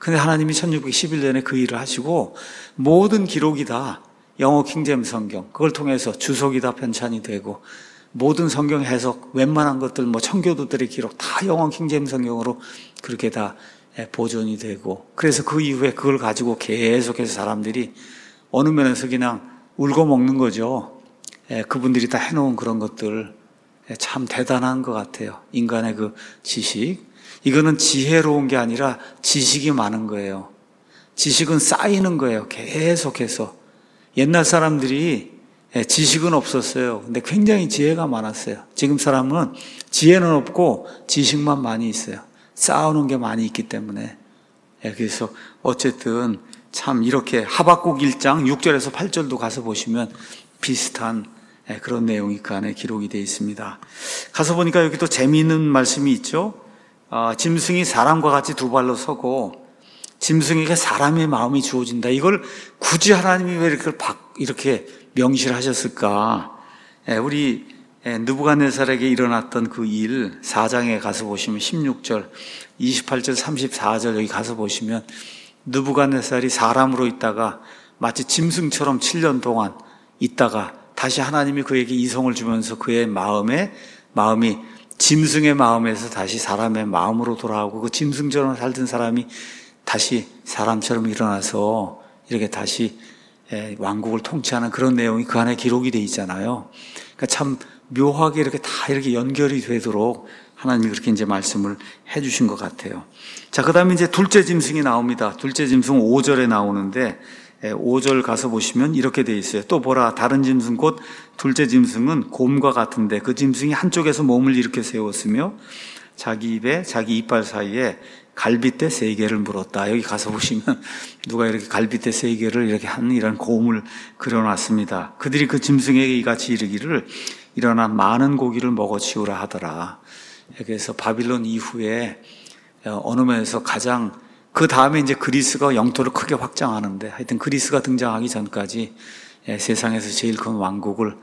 근데 하나님이 천육백십일 년에 그 일을 하시고 모든 기록이 다 영어 킹제임스 성경, 그걸 통해서 주석이 다 편찬이 되고 모든 성경 해석, 웬만한 것들, 뭐 청교도들의 기록 다 영어 킹제임스 성경으로 그렇게 다 보존이 되고, 그래서 그 이후에 그걸 가지고 계속해서 사람들이 어느 면에서 그냥 울고 먹는 거죠. 그분들이 다 해놓은 그런 것들 참 대단한 것 같아요. 인간의 그 지식, 이거는 지혜로운 게 아니라 지식이 많은 거예요. 지식은 쌓이는 거예요. 계속해서. 옛날 사람들이 지식은 없었어요. 근데 굉장히 지혜가 많았어요. 지금 사람은 지혜는 없고 지식만 많이 있어요. 쌓아놓은 게 많이 있기 때문에. 그래서 어쨌든 참 이렇게 하박국 일 장 육 절에서 팔 절도 가서 보시면 비슷한 그런 내용이 그 안에 기록이 되어 있습니다. 가서 보니까 여기 또 재미있는 말씀이 있죠. 아, 짐승이 사람과 같이 두 발로 서고 짐승에게 사람의 마음이 주어진다. 이걸 굳이 하나님이 왜 이렇게, 이렇게 명시를 하셨을까? 우리 느부갓네살에게 일어났던 그 일 사 장에 가서 보시면 십육 절, 이십팔 절, 삼십사 절 여기 가서 보시면 느부갓네살이 사람으로 있다가 마치 짐승처럼 칠 년 동안 있다가 다시 하나님이 그에게 이성을 주면서 그의 마음에 마음이 짐승의 마음에서 다시 사람의 마음으로 돌아오고 그 짐승처럼 살던 사람이 다시 사람처럼 일어나서 이렇게 다시 왕국을 통치하는 그런 내용이 그 안에 기록이 되어 있잖아요. 그러니까 참 묘하게 이렇게 다 이렇게 연결이 되도록 하나님이 그렇게 이제 말씀을 해주신 것 같아요. 자, 그 다음에 이제 둘째 짐승이 나옵니다. 둘째 짐승 오 절에 나오는데 오 절 가서 보시면 이렇게 되어 있어요. 또 보라, 다른 짐승 곧 둘째 짐승은 곰과 같은데 그 짐승이 한쪽에서 몸을 이렇게 세웠으며 자기 입에 자기 이빨 사이에 갈빗대 세 개를 물었다. 여기 가서 보시면 누가 이렇게 갈빗대 세 개를 이렇게 한 이런 곰을 그려놨습니다. 그들이 그 짐승에게 이같이 이르기를 일어나 많은 고기를 먹어 치우라 하더라. 그래서 바빌론 이후에 어느 면에서 가장 그 다음에 이제 그리스가 영토를 크게 확장하는데 하여튼 그리스가 등장하기 전까지 세상에서 제일 큰 왕국을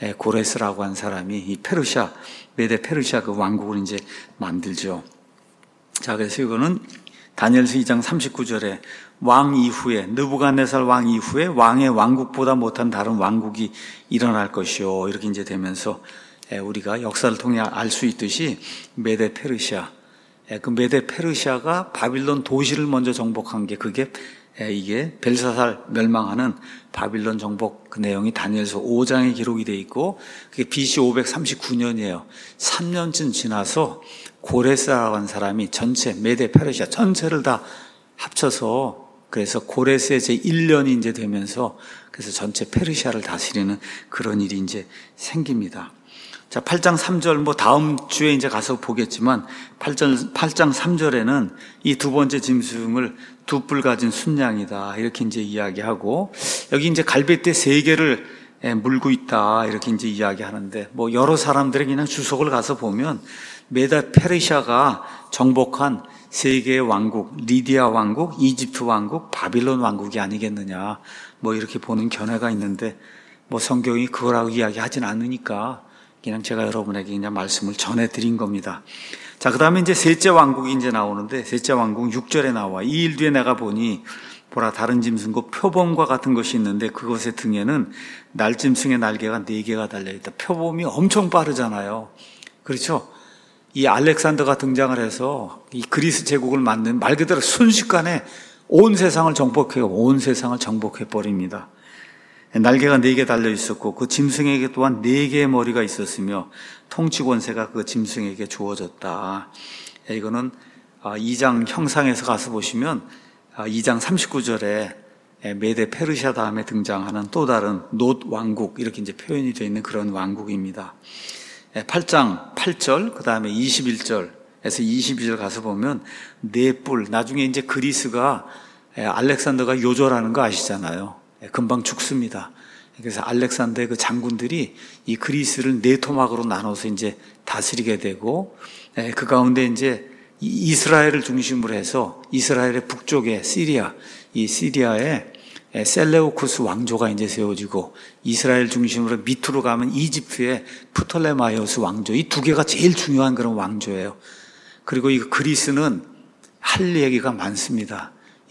고레스라고 한 사람이 이 페르시아, 메데 페르시아 그 왕국을 이제 만들죠. 자, 그래서 이거는 다니엘서 이 장 삼십구 절에 왕 이후에, 느부갓네살 왕 이후에 왕의 왕국보다 못한 다른 왕국이 일어날 것이요. 이렇게 이제 되면서 우리가 역사를 통해 알 수 있듯이 메데 페르시아, 그 메데 페르시아가 바빌론 도시를 먼저 정복한 게 그게 이게 벨사살 멸망하는 바빌론 정복 그 내용이 다니엘서 오 장에 기록이 되어 있고 그게 비씨 오백삼십구 년이에요. 삼 년쯤 지나서 고레스라고 하는 사람이 전체 메데 페르시아 전체를 다 합쳐서 그래서 고레스의 제일 년이 이제 되면서 그래서 전체 페르시아를 다스리는 그런 일이 이제 생깁니다. 자, 팔 장 삼 절, 뭐 다음 주에 이제 가서 보겠지만 팔 장, 팔 장 삼 절에는 이 두 번째 짐승을 두 뿔 가진 순양이다. 이렇게 이제 이야기하고 여기 이제 갈빗대 세 개를 물고 있다. 이렇게 이제 이야기하는데 뭐 여러 사람들의 그냥 주석을 가서 보면 메데 페르시아가 정복한 세 개의 왕국, 리디아 왕국, 이집트 왕국, 바빌론 왕국이 아니겠느냐. 뭐 이렇게 보는 견해가 있는데 뭐 성경이 그거라고 이야기하진 않으니까 그냥 제가 여러분에게 그냥 말씀을 전해드린 겁니다. 자, 그 다음에 이제 셋째 왕국이 이제 나오는데, 셋째 왕국 육 절에 나와. 이 일 뒤에 내가 보니, 보라, 다른 짐승, 곧 표범과 같은 것이 있는데, 그것의 등에는 날짐승의 날개가 네 개가 달려있다. 표범이 엄청 빠르잖아요. 그렇죠? 이 알렉산더가 등장을 해서, 이 그리스 제국을 만든 말 그대로 순식간에 온 세상을 정복해, 온 세상을 정복해버립니다. 날개가 네 개 달려 있었고 그 짐승에게 또한 네 개의 머리가 있었으며 통치 권세가 그 짐승에게 주어졌다. 이거는 이 장 형상에서 가서 보시면 이 장 삼십구 절에 메데 페르시아 다음에 등장하는 또 다른 놋 왕국 이렇게 이제 표현이 되어 있는 그런 왕국입니다. 팔 장 팔 절 그 다음에 이십일 절에서 이십이 절 가서 보면 네 뿔, 나중에 이제 그리스가 알렉산더가 요절하는 거 아시잖아요. 금방 죽습니다. 그래서 알렉산더의 그 장군들이 이 그리스를 네 토막으로 나눠서 이제 다스리게 되고, 그 가운데 이제 이스라엘을 중심으로 해서 이스라엘의 북쪽에 시리아, 이 시리아에 셀레우쿠스 왕조가 이제 세워지고, 이스라엘 중심으로 밑으로 가면 이집트의 프톨레마이오스 왕조, 이 두 개가 제일 중요한 그런 왕조예요. 그리고 이 그리스는 할 얘기가 많습니다.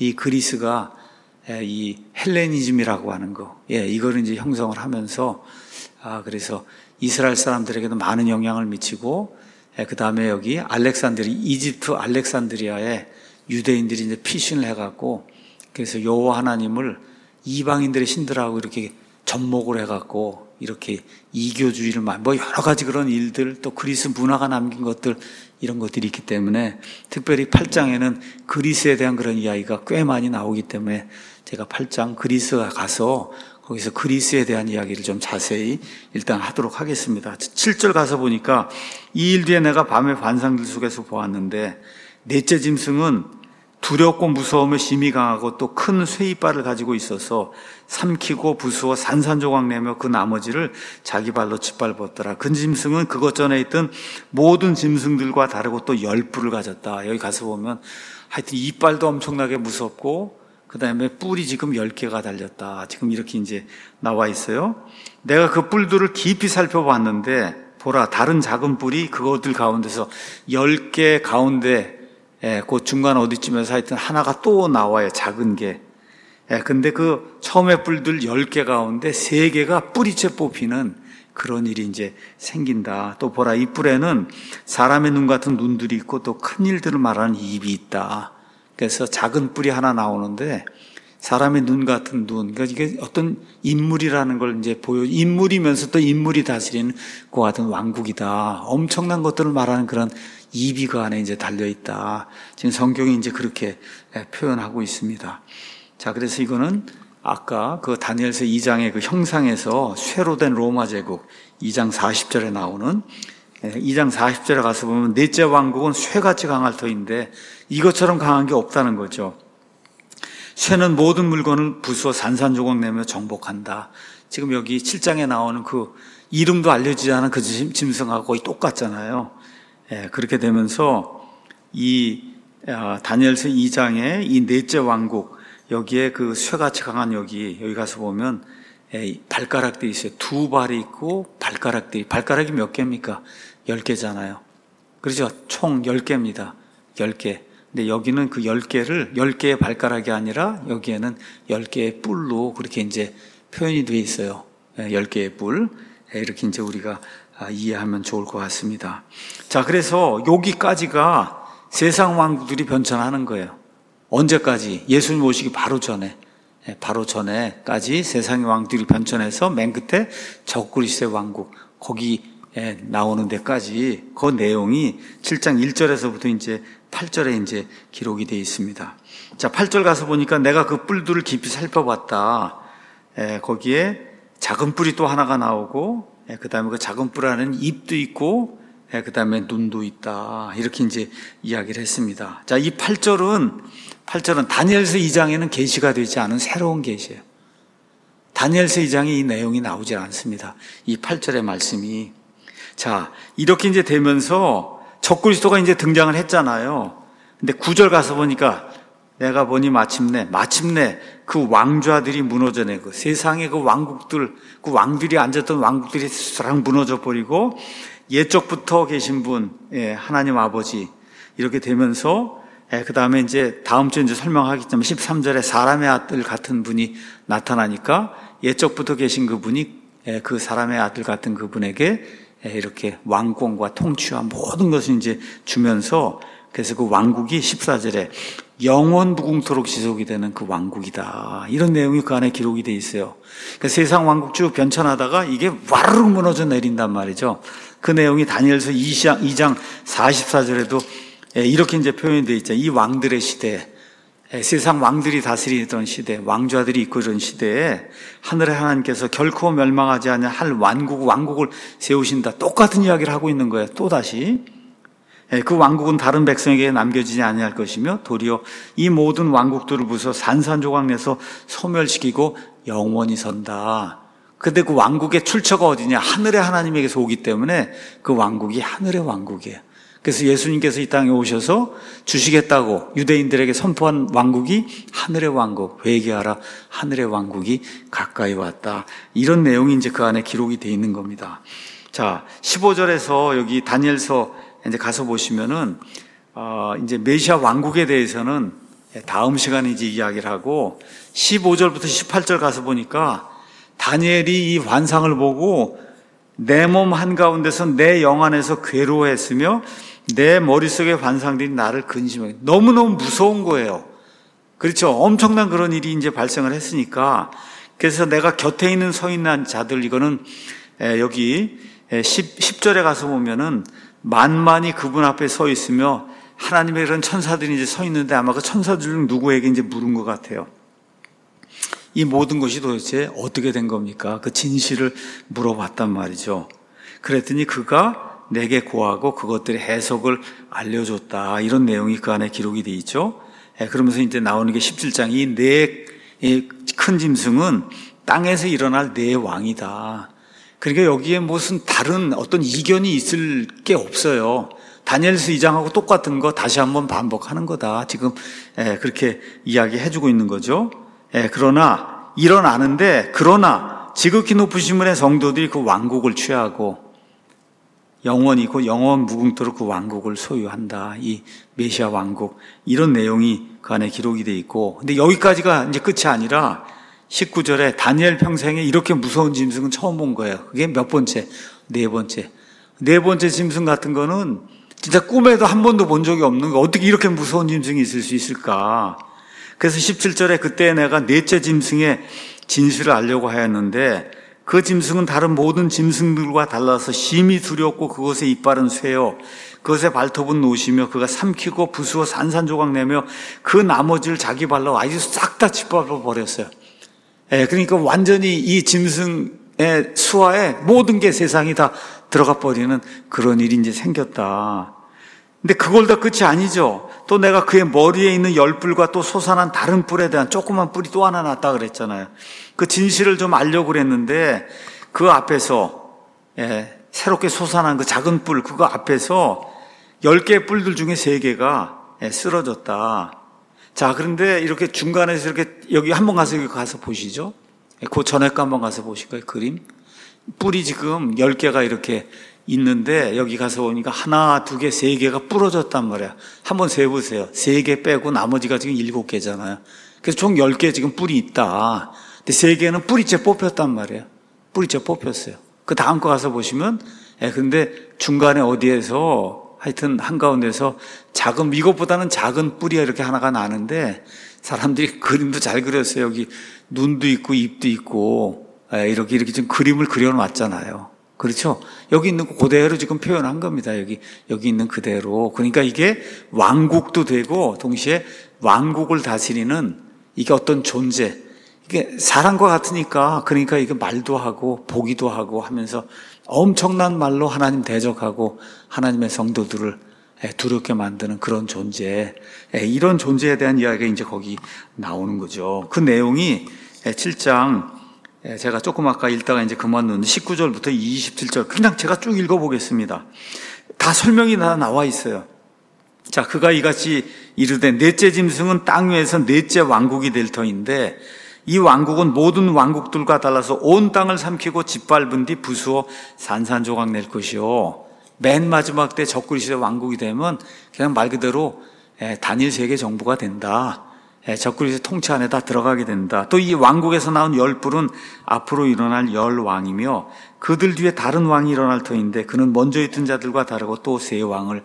이 그리스가 이 헬레니즘이라고 하는 거, 예, 이거를 이제 형성을 하면서, 아, 그래서 이스라엘 사람들에게도 많은 영향을 미치고, 예, 그 다음에 여기 알렉산드리, 이집트 알렉산드리아에 유대인들이 이제 피신을 해갖고, 그래서 여호와 하나님을 이방인들의 신들하고 이렇게 접목을 해갖고, 이렇게 이교주의를, 뭐 여러 가지 그런 일들, 또 그리스 문화가 남긴 것들, 이런 것들이 있기 때문에, 특별히 팔 장에는 그리스에 대한 그런 이야기가 꽤 많이 나오기 때문에, 제가 팔 장 그리스에 가서 거기서 그리스에 대한 이야기를 좀 자세히 일단 하도록 하겠습니다. 칠 절 가서 보니까 이 일 뒤에 내가 밤의 환상들 속에서 보았는데 넷째 짐승은 두렵고 무서우며 심히 강하고 또 큰 쇠이빨을 가지고 있어서 삼키고 부수어 산산조각 내며 그 나머지를 자기 발로 짓밟았더라. 그 짐승은 그것 전에 있던 모든 짐승들과 다르고 또 열 뿔을 가졌다. 여기 가서 보면 하여튼 이빨도 엄청나게 무섭고 그 다음에 뿔이 지금 열 개가 달렸다. 지금 이렇게 이제 나와 있어요. 내가 그 뿔들을 깊이 살펴봤는데 보라, 다른 작은 뿔이 그것들 가운데서 열 개 가운데, 예, 그 중간 어디쯤에서 하여튼 하나가 또 나와요. 작은 게. 예, 근데 그 처음에 뿔들 열 개 가운데 세 개가 뿌리째 뽑히는 그런 일이 이제 생긴다. 또 보라, 이 뿔에는 사람의 눈 같은 눈들이 있고 또 큰 일들을 말하는 입이 있다. 그래서 작은 뿔이 하나 나오는데 사람의 눈 같은 눈, 그러니까 이게 어떤 인물이라는 걸 이제 보여, 인물이면서 또 인물이 다스리는 그 같은 왕국이다. 엄청난 것들을 말하는 그런 입이 그 안에 이제 달려있다. 지금 성경이 이제 그렇게 표현하고 있습니다. 자, 그래서 이거는 아까 그 다니엘서 이 장의 그 형상에서 쇠로 된 로마 제국 이 장 사십 절에 나오는 이 장 사십 절에 가서 보면 넷째 왕국은 쇠같이 강할 터인데 이것처럼 강한 게 없다는 거죠. 쇠는 모든 물건을 부수어 산산조각 내며 정복한다. 지금 여기 칠 장에 나오는 그 이름도 알려지지 않은 그 짐승하고 거의 똑같잖아요. 예, 그렇게 되면서 이 다니엘서 이 장의 이 넷째 왕국, 여기에 그 쇠같이 강한 여기 여기 가서 보면 발가락들이 있어요. 두 발이 있고 발가락들이, 발가락이 몇 개입니까? 열 개잖아요. 그렇죠? 총 열 개입니다. 열 개. 근데 여기는 그 열 개를 열 개의 발가락이 아니라 여기에는 열 개의 뿔로 그렇게 이제 표현이 되어 있어요. 열 개의 뿔. 이렇게 이제 우리가 이해하면 좋을 것 같습니다. 자, 그래서 여기까지가 세상 왕국들이 변천하는 거예요. 언제까지? 예수님 오시기 바로 전에. 바로 전에까지 세상의 왕들이 변천해서 맨 끝에 적그리스도의 왕국, 거기에 나오는 데까지 그 내용이 칠 장 일 절에서부터 이제 팔 절에 이제 기록이 되어 있습니다. 자, 팔 절 가서 보니까 내가 그 뿔들을 깊이 살펴봤다. 에, 거기에 작은 뿔이 또 하나가 나오고, 에, 그 다음에 그 작은 뿔 안에는 입도 있고, 에, 그 다음에 눈도 있다. 이렇게 이제 이야기를 했습니다. 자, 이 팔 절은, 팔 절은 다니엘서 이 장에는 계시가 되지 않은 새로운 계시예요. 다니엘서 이 장에 이 내용이 나오질 않습니다. 이 팔 절의 말씀이. 자, 이렇게 이제 되면서 적그리스도가 이제 등장을 했잖아요. 근데 구 절 가서 보니까 내가 보니 마침내, 마침내 그 왕좌들이 무너져내고 세상의 그 왕국들, 그 왕들이 앉았던 왕국들이 싹 무너져 버리고 옛적부터 계신 분, 예, 하나님 아버지, 이렇게 되면서, 예, 그 다음에 이제 다음 주에 이제 설명하겠지만 십삼 절에 사람의 아들 같은 분이 나타나니까 옛적부터 계신 그분이, 예, 그 사람의 아들 같은 그분에게 이렇게 왕권과 통치와 모든 것을 이제 주면서, 그래서 그 왕국이 십사 절에 영원 무궁토록 지속이 되는 그 왕국이다. 이런 내용이 그 안에 기록이 돼 있어요. 그러니까 세상 왕국 쭉 변천하다가 이게 와르르 무너져 내린단 말이죠. 그 내용이 다니엘서 이 장 사십사 절에도 이렇게 이제 표현이 돼 있죠. 이 왕들의 시대, 세상 왕들이 다스리던 시대, 왕좌들이 있고 이런 시대에 하늘의 하나님께서 결코 멸망하지 않을 할 왕국, 왕국을 세우신다. 똑같은 이야기를 하고 있는 거예요. 또다시. 그 왕국은 다른 백성에게 남겨지지 아니할 것이며 도리어 이 모든 왕국들을 부숴 산산조각 내서 소멸시키고 영원히 선다. 근데 그 왕국의 출처가 어디냐? 하늘의 하나님에게서 오기 때문에 그 왕국이 하늘의 왕국이에요. 그래서 예수님께서 이 땅에 오셔서 주시겠다고 유대인들에게 선포한 왕국이 하늘의 왕국, 회개하라, 하늘의 왕국이 가까이 왔다. 이런 내용이 이제 그 안에 기록이 되어 있는 겁니다. 자, 십오 절에서 여기 다니엘서 이제 가서 보시면은, 어, 이제 메시아 왕국에 대해서는 다음 시간에 이제 이야기를 하고 십오 절부터 십팔 절 가서 보니까 다니엘이 이 환상을 보고 내 몸 한가운데서 내 영 안에서 괴로워했으며 내 머릿속의 환상들이 나를 근심해. 너무너무 무서운 거예요. 그렇죠. 엄청난 그런 일이 이제 발생을 했으니까. 그래서 내가 곁에 있는 서 있는 자들, 이거는 여기 십 절에 가서 보면은 만만이 그분 앞에 서 있으며 하나님의 그런 천사들이 이제 서 있는데 아마 그 천사들 중 누구에게 이제 물은 것 같아요. 이 모든 것이 도대체 어떻게 된 겁니까? 그 진실을 물어봤단 말이죠. 그랬더니 그가 내게 고하고 그것들의 해석을 알려줬다. 이런 내용이 그 안에 기록이 돼 있죠. 그러면서 이제 나오는 게 십칠 장. 이 네 큰 짐승은 땅에서 일어날 네 왕이다. 그러니까 여기에 무슨 다른 어떤 이견이 있을 게 없어요. 다니엘서 이 장하고 똑같은 거 다시 한번 반복하는 거다. 지금 그렇게 이야기해주고 있는 거죠. 그러나 일어나는데, 그러나 지극히 높으신 분의 성도들이 그 왕국을 취하고 영원히 그 영원 무궁토록 그 왕국을 소유한다. 이 메시아 왕국, 이런 내용이 그 안에 기록이 돼 있고, 근데 여기까지가 이제 끝이 아니라 십구 절에 다니엘 평생에 이렇게 무서운 짐승은 처음 본 거예요. 그게 몇 번째? 네 번째. 네 번째 짐승 같은 거는 진짜 꿈에도 한 번도 본 적이 없는 거. 어떻게 이렇게 무서운 짐승이 있을 수 있을까? 그래서 십칠 절에 그때 내가 넷째 짐승의 진실을 알려고 하였는데, 그 짐승은 다른 모든 짐승들과 달라서 심히 두렵고 그것의 이빨은 쇠요 그것의 발톱은 노시며 그가 삼키고 부수어 산산조각 내며 그 나머지를 자기 발로 아주 싹 다 짓밟아 버렸어요. 예, 그러니까 완전히 이 짐승의 수하에 모든 게 세상이 다 들어가 버리는 그런 일이 이제 생겼다. 근데 그걸 다 끝이 아니죠. 또 내가 그의 머리에 있는 열 뿔과 또 솟아난 다른 뿔에 대한 조그만 뿔이 또 하나 났다 그랬잖아요. 그 진실을 좀 알려고 그랬는데 그 앞에서 예, 새롭게 솟아난 그 작은 뿔, 그거 앞에서 열 개의 뿔들 중에 세 개가 예, 쓰러졌다. 자, 그런데 이렇게 중간에서 이렇게 여기 한번 가서 여기 가서 보시죠. 예, 그 전에 거 한번 가서 보실까요? 그림. 뿔이 지금 열 개가 이렇게 있는데 여기 가서 보니까 하나, 두 개, 세 개가 부러졌단 말이야. 한번 세보세요. 세 개 빼고 나머지가 지금 일곱 개잖아요. 그래서 총 열 개 지금 뿔이 있다. 근데 세 개는 뿌리째 뽑혔단 말이에요. 뿌리째 뽑혔어요. 그 다음 거 가서 보시면, 예, 근데 중간에 어디에서 하여튼 한가운데서 작은, 이것보다는 작은 뿌리가 이렇게 하나가 나는데 사람들이 그림도 잘 그렸어요. 여기 눈도 있고 입도 있고, 예, 이렇게 이렇게 좀 그림을 그려놨잖아요. 그렇죠? 여기 있는 거 그대로 지금 표현한 겁니다. 여기, 여기 있는 그대로. 그러니까 이게 왕국도 되고, 동시에 왕국을 다스리는 이게 어떤 존재. 이게 사람과 같으니까, 그러니까 이게 말도 하고, 보기도 하고 하면서 엄청난 말로 하나님 대적하고, 하나님의 성도들을 두렵게 만드는 그런 존재. 이런 존재에 대한 이야기가 이제 거기 나오는 거죠. 그 내용이 칠 장, 제가 조금 아까 읽다가 이제 그만뒀는데 십구 절부터 이십칠 절 그냥 제가 쭉 읽어보겠습니다. 다 설명이 다 나와 있어요. 자, 그가 이같이 이르되 넷째 짐승은 땅 위에서 넷째 왕국이 될 터인데 이 왕국은 모든 왕국들과 달라서 온 땅을 삼키고 짓밟은 뒤 부수어 산산조각 낼 것이요. 맨 마지막 때 적그리스도의 왕국이 되면 그냥 말 그대로 단일 세계 정부가 된다. 적그리스도 통치 안에 다 들어가게 된다. 또 이 왕국에서 나온 열 뿔은 앞으로 일어날 열 왕이며 그들 뒤에 다른 왕이 일어날 터인데 그는 먼저 있던 자들과 다르고 또 세 왕을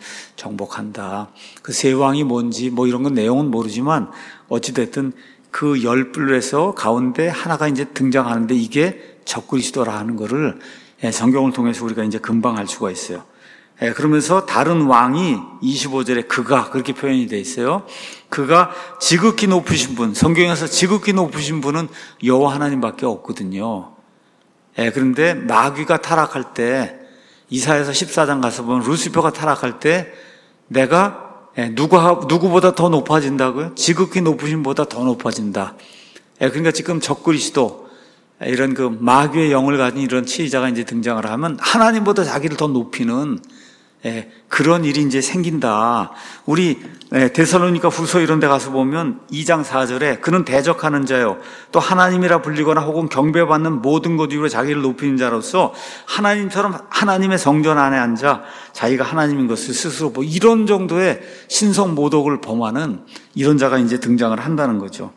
정복한다. 그 세 왕이 뭔지 뭐 이런 건 내용은 모르지만 어찌됐든 그 열 뿔에서 가운데 하나가 이제 등장하는데 이게 적그리스도라 하는 거를 성경을 통해서 우리가 이제 금방 알 수가 있어요. 예, 그러면서 다른 왕이 이십오 절에 그가 그렇게 표현이 되어 있어요. 그가 지극히 높으신 분, 성경에서 지극히 높으신 분은 여호와 하나님밖에 없거든요. 예, 그런데 마귀가 타락할 때 이사야서 십사 장 가서 보면 루시퍼가 타락할 때 내가 예, 누구, 누구보다 더 높아진다고요? 지극히 높으신 보다 더 높아진다. 예, 그러니까 지금 적그리스도 이런 그 마귀의 영을 가진 이런 치의자가 이제 등장을 하면 하나님보다 자기를 더 높이는 예, 그런 일이 이제 생긴다. 우리 예, 데살로니가 후서 이런 데 가서 보면 이 장 사 절에 그는 대적하는 자요 또 하나님이라 불리거나 혹은 경배받는 모든 것 위로 자기를 높이는 자로서 하나님처럼 하나님의 성전 안에 앉아 자기가 하나님인 것을 스스로 뭐 이런 정도의 신성 모독을 범하는 이런 자가 이제 등장을 한다는 거죠.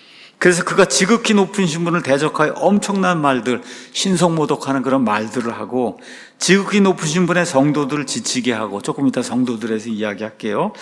그래서 그가 지극히 높은 신분을 대적하여 엄청난 말들, 신성모독하는 그런 말들을 하고 지극히 높은 신분의 성도들을 지치게 하고, 조금 이따 성도들에서 이야기할게요.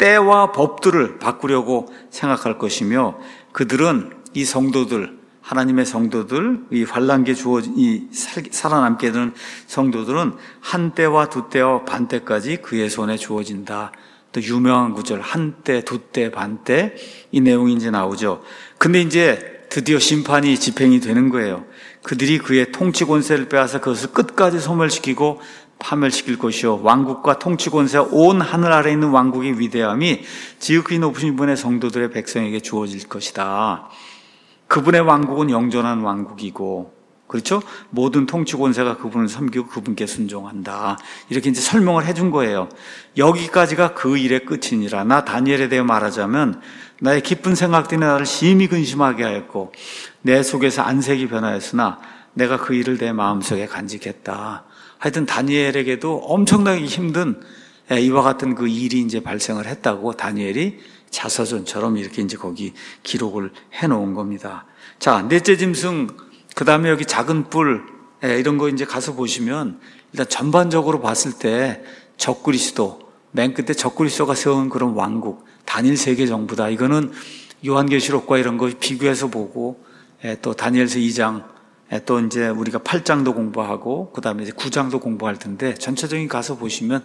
때와 법들을 바꾸려고 생각할 것이며, 그들은 이 성도들, 하나님의 성도들, 이 환란기에 주어진 이 살아남게 되는 성도들은 한 때와 두 때와 반 때까지 그의 손에 주어진다. 또 유명한 구절, 한때, 두때, 반때, 이 내용이 이제 나오죠. 근데 이제 드디어 심판이 집행이 되는 거예요. 그들이 그의 통치 권세를 빼앗아 그것을 끝까지 소멸시키고 파멸시킬 것이요. 왕국과 통치 권세와 온 하늘 아래에 있는 왕국의 위대함이 지극히 높으신 분의 성도들의 백성에게 주어질 것이다. 그분의 왕국은 영존한 왕국이고, 그렇죠? 모든 통치 권세가 그분을 섬기고 그분께 순종한다. 이렇게 이제 설명을 해준 거예요. 여기까지가 그 일의 끝이니라. 나 다니엘에 대해 말하자면 나의 깊은 생각들이 나를 심히 근심하게 하였고 내 속에서 안색이 변하였으나 내가 그 일을 내 마음속에 간직했다. 하여튼 다니엘에게도 엄청나게 힘든 이와 같은 그 일이 이제 발생을 했다고 다니엘이 자서전처럼 이렇게 이제 거기 기록을 해놓은 겁니다. 자, 넷째 짐승, 그 다음에 여기 작은 뿔, 이런 거 이제 가서 보시면 일단 전반적으로 봤을 때 적그리스도, 맨 끝에 적그리스도가 세운 그런 왕국, 단일 세계 정부다. 이거는 요한계시록과 이런 거 비교해서 보고, 또 다니엘서 이 장, 또 이제 우리가 팔 장도 공부하고, 그 다음에 이제 구 장도 공부할 텐데, 전체적인 가서 보시면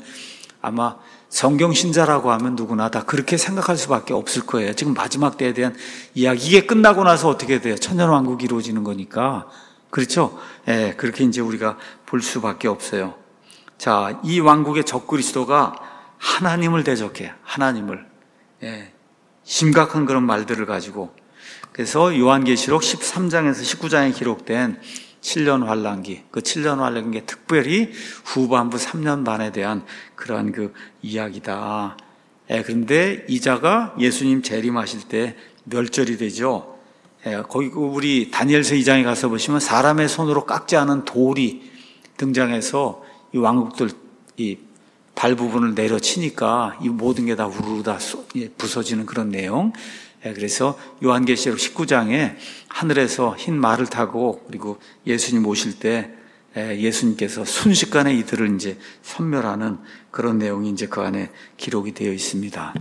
아마 성경 신자라고 하면 누구나 다 그렇게 생각할 수밖에 없을 거예요. 지금 마지막 때에 대한 이야기, 이게 끝나고 나서 어떻게 돼요? 천년왕국이 이루어지는 거니까. 그렇죠? 예, 그렇게 이제 우리가 볼 수밖에 없어요. 자, 이 왕국의 적그리스도가 하나님을 대적해. 하나님을. 예, 심각한 그런 말들을 가지고. 그래서 요한계시록 십삼 장에서 십구 장에 기록된 칠 년 환란기, 그 칠 년 환란기에 특별히 후반부 삼 년 반에 대한 그러한 그 이야기다. 예, 그런데 이자가 예수님 재림하실 때 멸절이 되죠. 예, 거기 우리 다니엘서 이 장에 가서 보시면 사람의 손으로 깎지 않은 돌이 등장해서 이 왕국들 이 발 부분을 내려치니까 이 모든 게 다 우르르 다 부서지는 그런 내용. 그래서 요한계시록 십구 장에 하늘에서 흰 말을 타고 그리고 예수님 오실 때 예수님께서 순식간에 이들을 이제 섬멸하는 그런 내용이 이제 그 안에 기록이 되어 있습니다.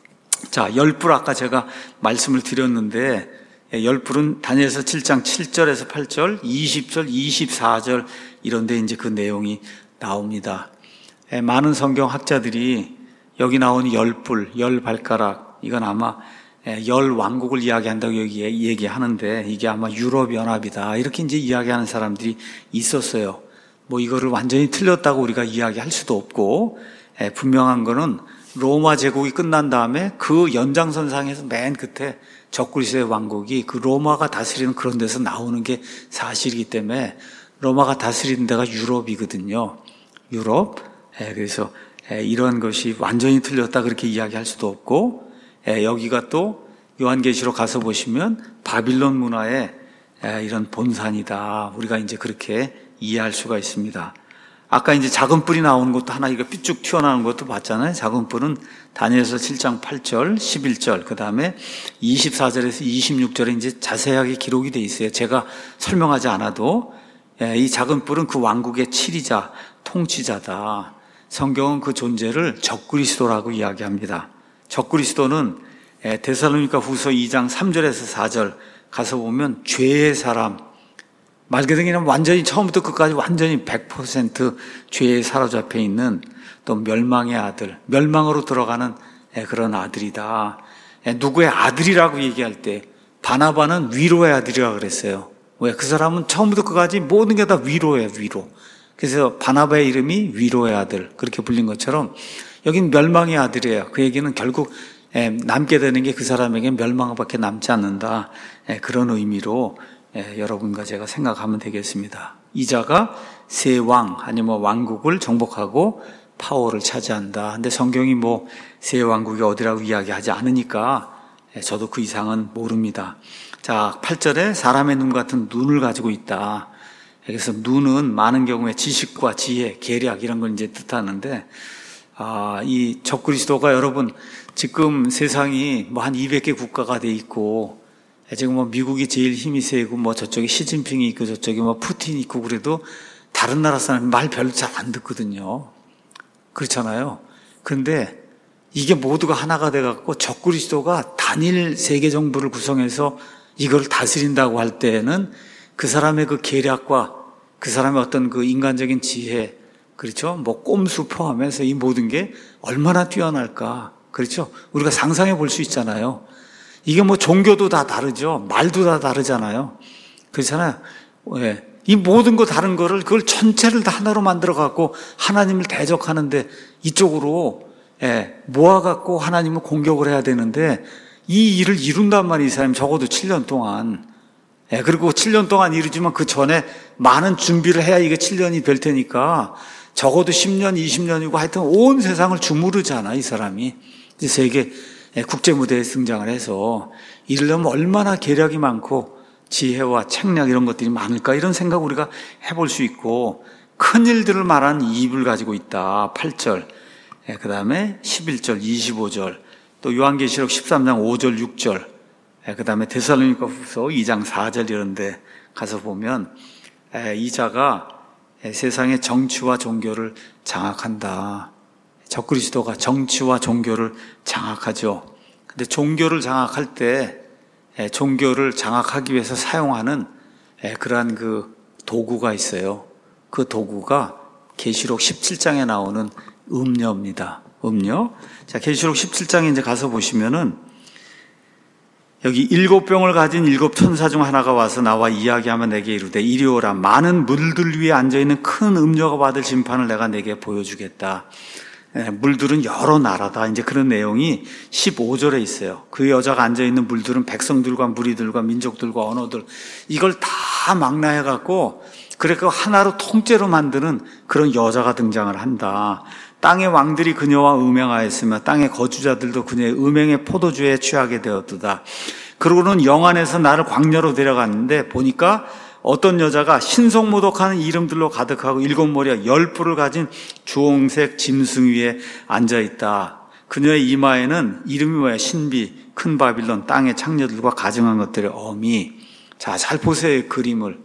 자, 열불 아까 제가 말씀을 드렸는데 열불은 다니엘서 칠 장 칠 절에서 팔 절, 이십 절, 이십사 절 이런 데 이제 그 내용이 나옵니다. 많은 성경 학자들이 여기 나오는 열불, 열 발가락, 이건 아마 열 왕국을 이야기한다고 여기 얘기하는데 이게 아마 유럽 연합이다. 이렇게 이제 이야기하는 사람들이 있었어요. 뭐 이거를 완전히 틀렸다고 우리가 이야기할 수도 없고, 분명한 거는 로마 제국이 끝난 다음에 그 연장선상에서 맨 끝에 적그리스도의 왕국이 그 로마가 다스리는 그런 데서 나오는 게 사실이기 때문에 로마가 다스리는 데가 유럽이거든요. 유럽. 그래서 이런 것이 완전히 틀렸다 그렇게 이야기할 수도 없고, 여기가 또 요한계시록 가서 보시면 바빌론 문화의 이런 본산이다. 우리가 이제 그렇게 이해할 수가 있습니다. 아까 이제 작은 뿔이 나오는 것도 하나 이거 삐쭉 튀어나오는 것도 봤잖아요. 작은 뿔은 다니엘서 칠 장 팔 절, 십일 절, 그 다음에 이십사 절에서 이십육 절에 이제 자세하게 기록이 돼 있어요. 제가 설명하지 않아도 이 작은 뿔은 그 왕국의 치리자, 통치자다. 성경은 그 존재를 적그리스도라고 이야기합니다. 적그리스도는 데살로니가 후서 이 장 삼 절에서 사 절 가서 보면 죄의 사람, 말 그대로 그냥 완전히 처음부터 끝까지 완전히 백 퍼센트 죄에 사로잡혀 있는 또 멸망의 아들, 멸망으로 들어가는 그런 아들이다. 누구의 아들이라고 얘기할 때 바나바는 위로의 아들이라고 그랬어요. 왜? 그 사람은 처음부터 끝까지 모든 게 다 위로예요, 위로. 그래서 바나바의 이름이 위로의 아들, 그렇게 불린 것처럼 여긴 멸망의 아들이에요. 그 얘기는 결국 남게 되는 게 그 사람에게 멸망밖에 남지 않는다. 그런 의미로 여러분과 제가 생각하면 되겠습니다. 이자가 새 왕 아니면 왕국을 정복하고 파워를 차지한다. 근데 성경이 뭐 새 왕국이 어디라고 이야기하지 않으니까 저도 그 이상은 모릅니다. 자, 팔 절에 사람의 눈 같은 눈을 가지고 있다. 그래서 눈은 많은 경우에 지식과 지혜, 계략 이런 걸 이제 뜻하는데, 아, 이 적그리스도가 여러분 지금 세상이 뭐 한 이백 개 국가가 돼 있고, 지금 뭐 미국이 제일 힘이 세고 뭐 저쪽에 시진핑이 있고 저쪽에 뭐 푸틴이 있고 그래도 다른 나라 사람이 말 별로 잘 안 듣거든요. 그렇잖아요. 그런데 이게 모두가 하나가 돼갖고 적그리스도가 단일 세계 정부를 구성해서 이걸 다스린다고 할 때에는 그 사람의 그 계략과 그 사람의 어떤 그 인간적인 지혜, 그렇죠? 뭐 꼼수 포함해서 이 모든 게 얼마나 뛰어날까. 그렇죠? 우리가 상상해 볼 수 있잖아요. 이게 뭐 종교도 다 다르죠. 말도 다 다르잖아요. 그렇잖아요. 예. 이 모든 거 다른 거를 그걸 전체를 다 하나로 만들어 갖고 하나님을 대적하는데 이쪽으로 예, 모아갖고 하나님을 공격을 해야 되는데 이 일을 이룬단 말이에요. 이 사람이 적어도 칠 년 동안. 예, 그리고 칠 년 동안 이루지만 그 전에 많은 준비를 해야 이게 칠 년이 될 테니까 적어도 십 년, 이십 년이고 하여튼 온 세상을 주무르잖아, 이 사람이. 이제 세계 국제 무대에 등장을 해서 이러려면 얼마나 계략이 많고 지혜와 책략 이런 것들이 많을까 이런 생각 우리가 해볼 수 있고 큰 일들을 말한 입을 가지고 있다. 팔 절. 그 다음에 십일 절, 이십오 절, 또 요한계시록 십삼 장 오 절, 육 절, 그 다음에 데살로니가후서 이 장 사 절 이런 데 가서 보면 이 자가 세상의 정치와 종교를 장악한다. 적그리스도가 정치와 종교를 장악하죠. 근데 종교를 장악할 때 종교를 장악하기 위해서 사용하는 그러한 그 도구가 있어요. 그 도구가 계시록 십칠 장에 나오는 음녀입니다. 음녀. 자, 계시록 십칠 장에 이제 가서 보시면은 여기 일곱 병을 가진 일곱 천사 중 하나가 와서 나와 이야기하며 내게 이르되 이리 오라. 많은 물들 위에 앉아있는 큰 음녀가 받을 심판을 내가 내게 보여주겠다. 예, 물들은 여러 나라다. 이제 그런 내용이 십오 절에 있어요. 그 여자가 앉아있는 물들은 백성들과 무리들과 민족들과 언어들 이걸 다 망라해갖고 그래서 하나로 통째로 만드는 그런 여자가 등장을 한다. 땅의 왕들이 그녀와 음행하였으며 땅의 거주자들도 그녀의 음행의 포도주에 취하게 되었도다. 그러고는 영안에서 나를 광야로 데려갔는데 보니까 어떤 여자가 신성모독하는 이름들로 가득하고 일곱 머리와 열 뿔을 가진 주홍색 짐승 위에 앉아있다. 그녀의 이마에는 이름이 뭐야? 신비, 큰 바빌론, 땅의 창녀들과 가증한 것들의 어미. 자, 잘 보세요, 그림을.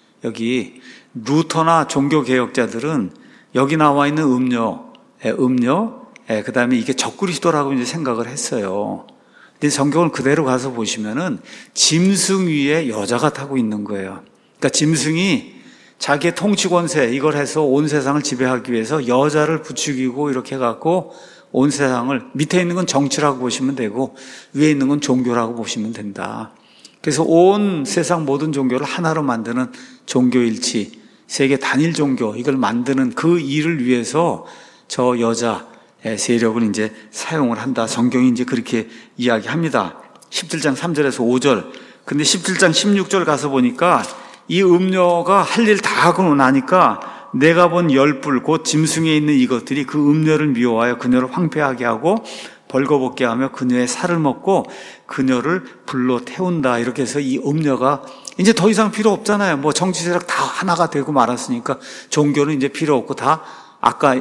여기 루터나 종교개혁자들은 여기 나와 있는 음료, 음료, 그 다음에 이게 적그리스도라고 이제 생각을 했어요. 근데 성경을 그대로 가서 보시면은 짐승 위에 여자가 타고 있는 거예요. 그러니까 짐승이 자기의 통치 권세 이걸 해서 온 세상을 지배하기 위해서 여자를 부추기고 이렇게 해갖고 온 세상을 밑에 있는 건 정치라고 보시면 되고 위에 있는 건 종교라고 보시면 된다. 그래서 온 세상 모든 종교를 하나로 만드는 종교일치, 세계 단일 종교 이걸 만드는 그 일을 위해서 저 여자 세력을 이제 사용을 한다. 성경이 이제 그렇게 이야기합니다. 십칠 장 삼 절에서 오 절. 근데 십칠 장 십육 절 가서 보니까 이 음녀가 할 일 다 하고 나니까 내가 본 열불 곧 짐승에 있는 이것들이 그 음녀를 미워하여 그녀를 황폐하게 하고 벌거벗게 하며 그녀의 살을 먹고 그녀를 불로 태운다. 이렇게 해서 이 음녀가 이제 더 이상 필요 없잖아요. 뭐 정치 세력 다 하나가 되고 말았으니까 종교는 이제 필요 없고 다 아까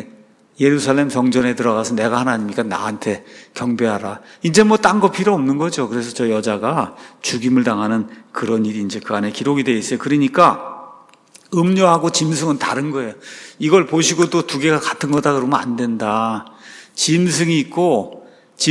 예루살렘 성전에 들어가서 내가 하나님이니까 나한테 경배하라. 이제 뭐 딴 거 필요 없는 거죠. 그래서 저 여자가 죽임을 당하는 그런 일이 이제 그 안에 기록이 되어 있어요. 그러니까 음료하고 짐승은 다른 거예요. 이걸 보시고 또 두 개가 같은 거다 그러면 안 된다. 짐승이 있고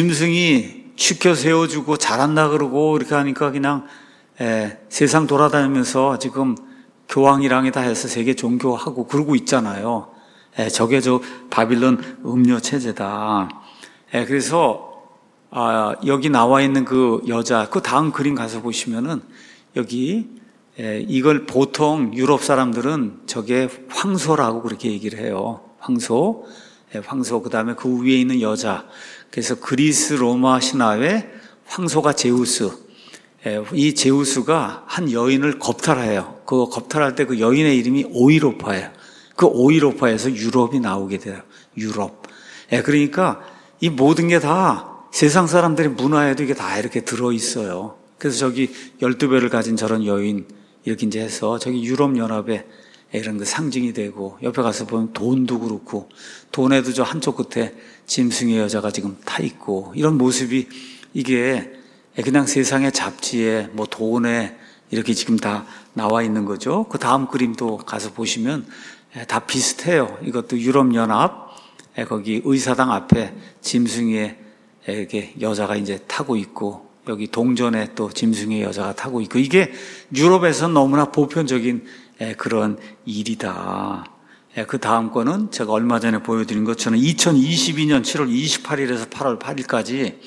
짐승이 치켜 세워주고 잘한다 그러고 이렇게 하니까 그냥 에, 세상 돌아다니면서 지금 교황이랑이 다 해서 세계 종교하고 그러고 있잖아요. 예, 저게 저 바빌론 음료 체제다. 예, 그래서 아, 여기 나와 있는 그 여자, 그 다음 그림 가서 보시면은 여기 예, 이걸 보통 유럽 사람들은 저게 황소라고 그렇게 얘기를 해요. 황소, 예, 황소. 그 다음에 그 위에 있는 여자. 그래서 그리스 로마 신화에 황소가 제우스. 예, 이 제우스가 한 여인을 겁탈해요. 그 겁탈할 때 그 여인의 이름이 오이로파예요. 그 오이로파에서 유럽이 나오게 돼요. 유럽. 예, 그러니까 이 모든 게 다 세상 사람들의 문화에도 이게 다 이렇게 들어있어요. 그래서 저기 열두 배를 가진 저런 여인 이렇게 이제 해서 저기 유럽연합에 이런 그 상징이 되고, 옆에 가서 보면 돈도 그렇고, 돈에도 저 한쪽 끝에 짐승의 여자가 지금 타 있고, 이런 모습이 이게 그냥 세상의 잡지에 뭐 돈에 이렇게 지금 다 나와 있는 거죠. 그 다음 그림도 가서 보시면 다 비슷해요. 이것도 유럽연합, 거기 의사당 앞에 짐승의 이렇게 여자가 이제 타고 있고, 여기 동전에 또 짐승의 여자가 타고 있고, 이게 유럽에서 너무나 보편적인 그런 일이다. 그 다음 거는 제가 얼마 전에 보여드린 것처럼 이천이십이 년 칠월 이십팔일에서 팔월 팔일까지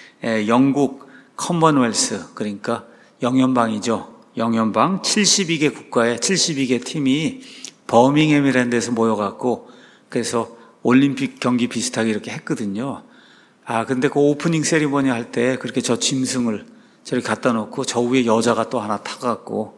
영국 커먼웰스, 그러니까 영연방이죠. 영연방 칠십이 개 국가의 칠십이 개 팀이 버밍햄이라는 데서 모여갖고, 그래서 올림픽 경기 비슷하게 이렇게 했거든요. 아, 근데 그 오프닝 세리머니 할 때 그렇게 저 짐승을 저렇게 갖다 놓고 저 위에 여자가 또 하나 타갖고,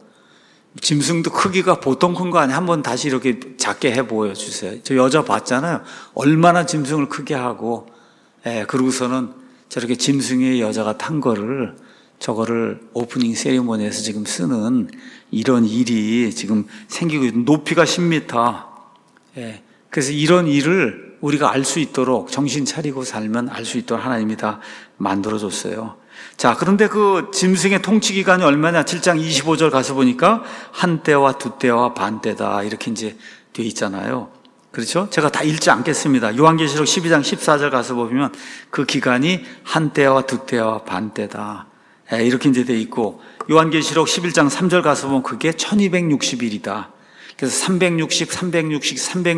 짐승도 크기가 보통 큰 거 아니에요. 한번 다시 이렇게 작게 해 보여주세요. 저 여자 봤잖아요. 얼마나 짐승을 크게 하고, 예, 그러고서는 저렇게 짐승의 여자가 탄 거를, 저거를 오프닝 세리머니에서 지금 쓰는 이런 일이 지금 생기고 있는, 높이가 십 미터. 예, 그래서 이런 일을 우리가 알 수 있도록 정신 차리고 살면 알 수 있도록 하나님이 다 만들어줬어요. 자, 그런데 그 짐승의 통치 기간이 얼마냐? 칠 장 이십오 절 가서 보니까 한 때와 두 때와 반 때다, 이렇게 이제 돼 있잖아요. 그렇죠? 제가 다 읽지 않겠습니다. 요한계시록 십이 장 십사 절 가서 보면 그 기간이 한 때와 두 때와 반 때다, 이렇게 이제 돼 있고, 요한계시록 십일 장 삼 절 가서 보면 그게 천이백육십 일이다. 그래서 삼백육십, 삼백육십,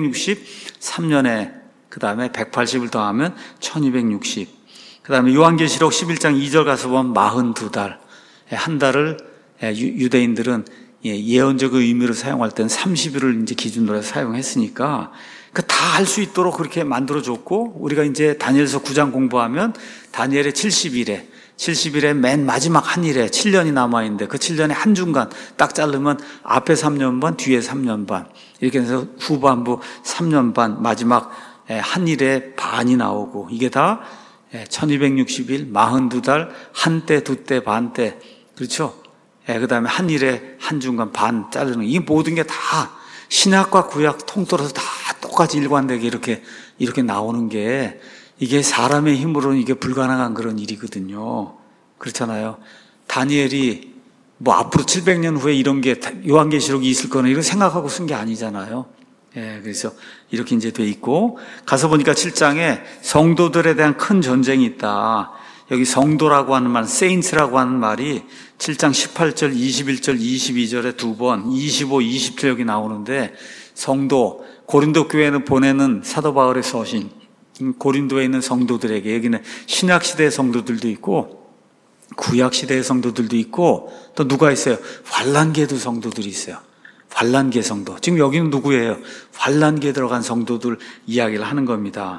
삼백육십삼 년에 그 다음에 백팔십을 더하면 천이백육십. 그 다음에 요한계시록 십일 장 이 절 가서 보면 사십이 달. 한 달을 유대인들은 예언적 의미로 사용할 때는 삼십 일을 이제 기준으로 해서 사용했으니까 그 다 할 수 있도록 그렇게 만들어줬고, 우리가 이제 다니엘서 구 장 공부하면 다니엘의 칠십 일에, 칠십 일의 맨 마지막 한 일에 칠 년이 남아있는데 그 칠 년에 한 중간 딱 자르면 앞에 삼 년 반, 뒤에 삼 년 반, 이렇게 해서 후반부 삼 년 반, 마지막 한 일에 반이 나오고, 이게 다 천이백육십 일, 사십이 달, 한 때, 두 때, 반 때, 그렇죠? 그 다음에 한 일에 한 중간 반 자르는, 이 모든 게 다 신약과 구약 통틀어서 다 똑같이 일관되게 이렇게, 이렇게 나오는 게, 이게 사람의 힘으로는 이게 불가능한 그런 일이거든요. 그렇잖아요. 다니엘이 뭐 앞으로 칠백 년 후에 이런 게 요한계시록이 있을 거나 이런 생각하고 쓴 게 아니잖아요. 예, 그래서 이렇게 이제 돼 있고, 가서 보니까 칠 장에 성도들에 대한 큰 전쟁이 있다. 여기 성도라고 하는 말, saints라고 하는 말이 칠 장 십팔 절, 이십일 절, 이십이 절에 두 번, 이십오, 이십 절 여기 나오는데, 성도, 고린도 교회는 보내는 사도 바울의 서신, 고린도에 있는 성도들에게, 여기는 신약시대의 성도들도 있고 구약시대의 성도들도 있고, 또 누가 있어요? 환란기에도 성도들이 있어요. 환란기 성도. 지금 여기는 누구예요? 환란기에 들어간 성도들 이야기를 하는 겁니다.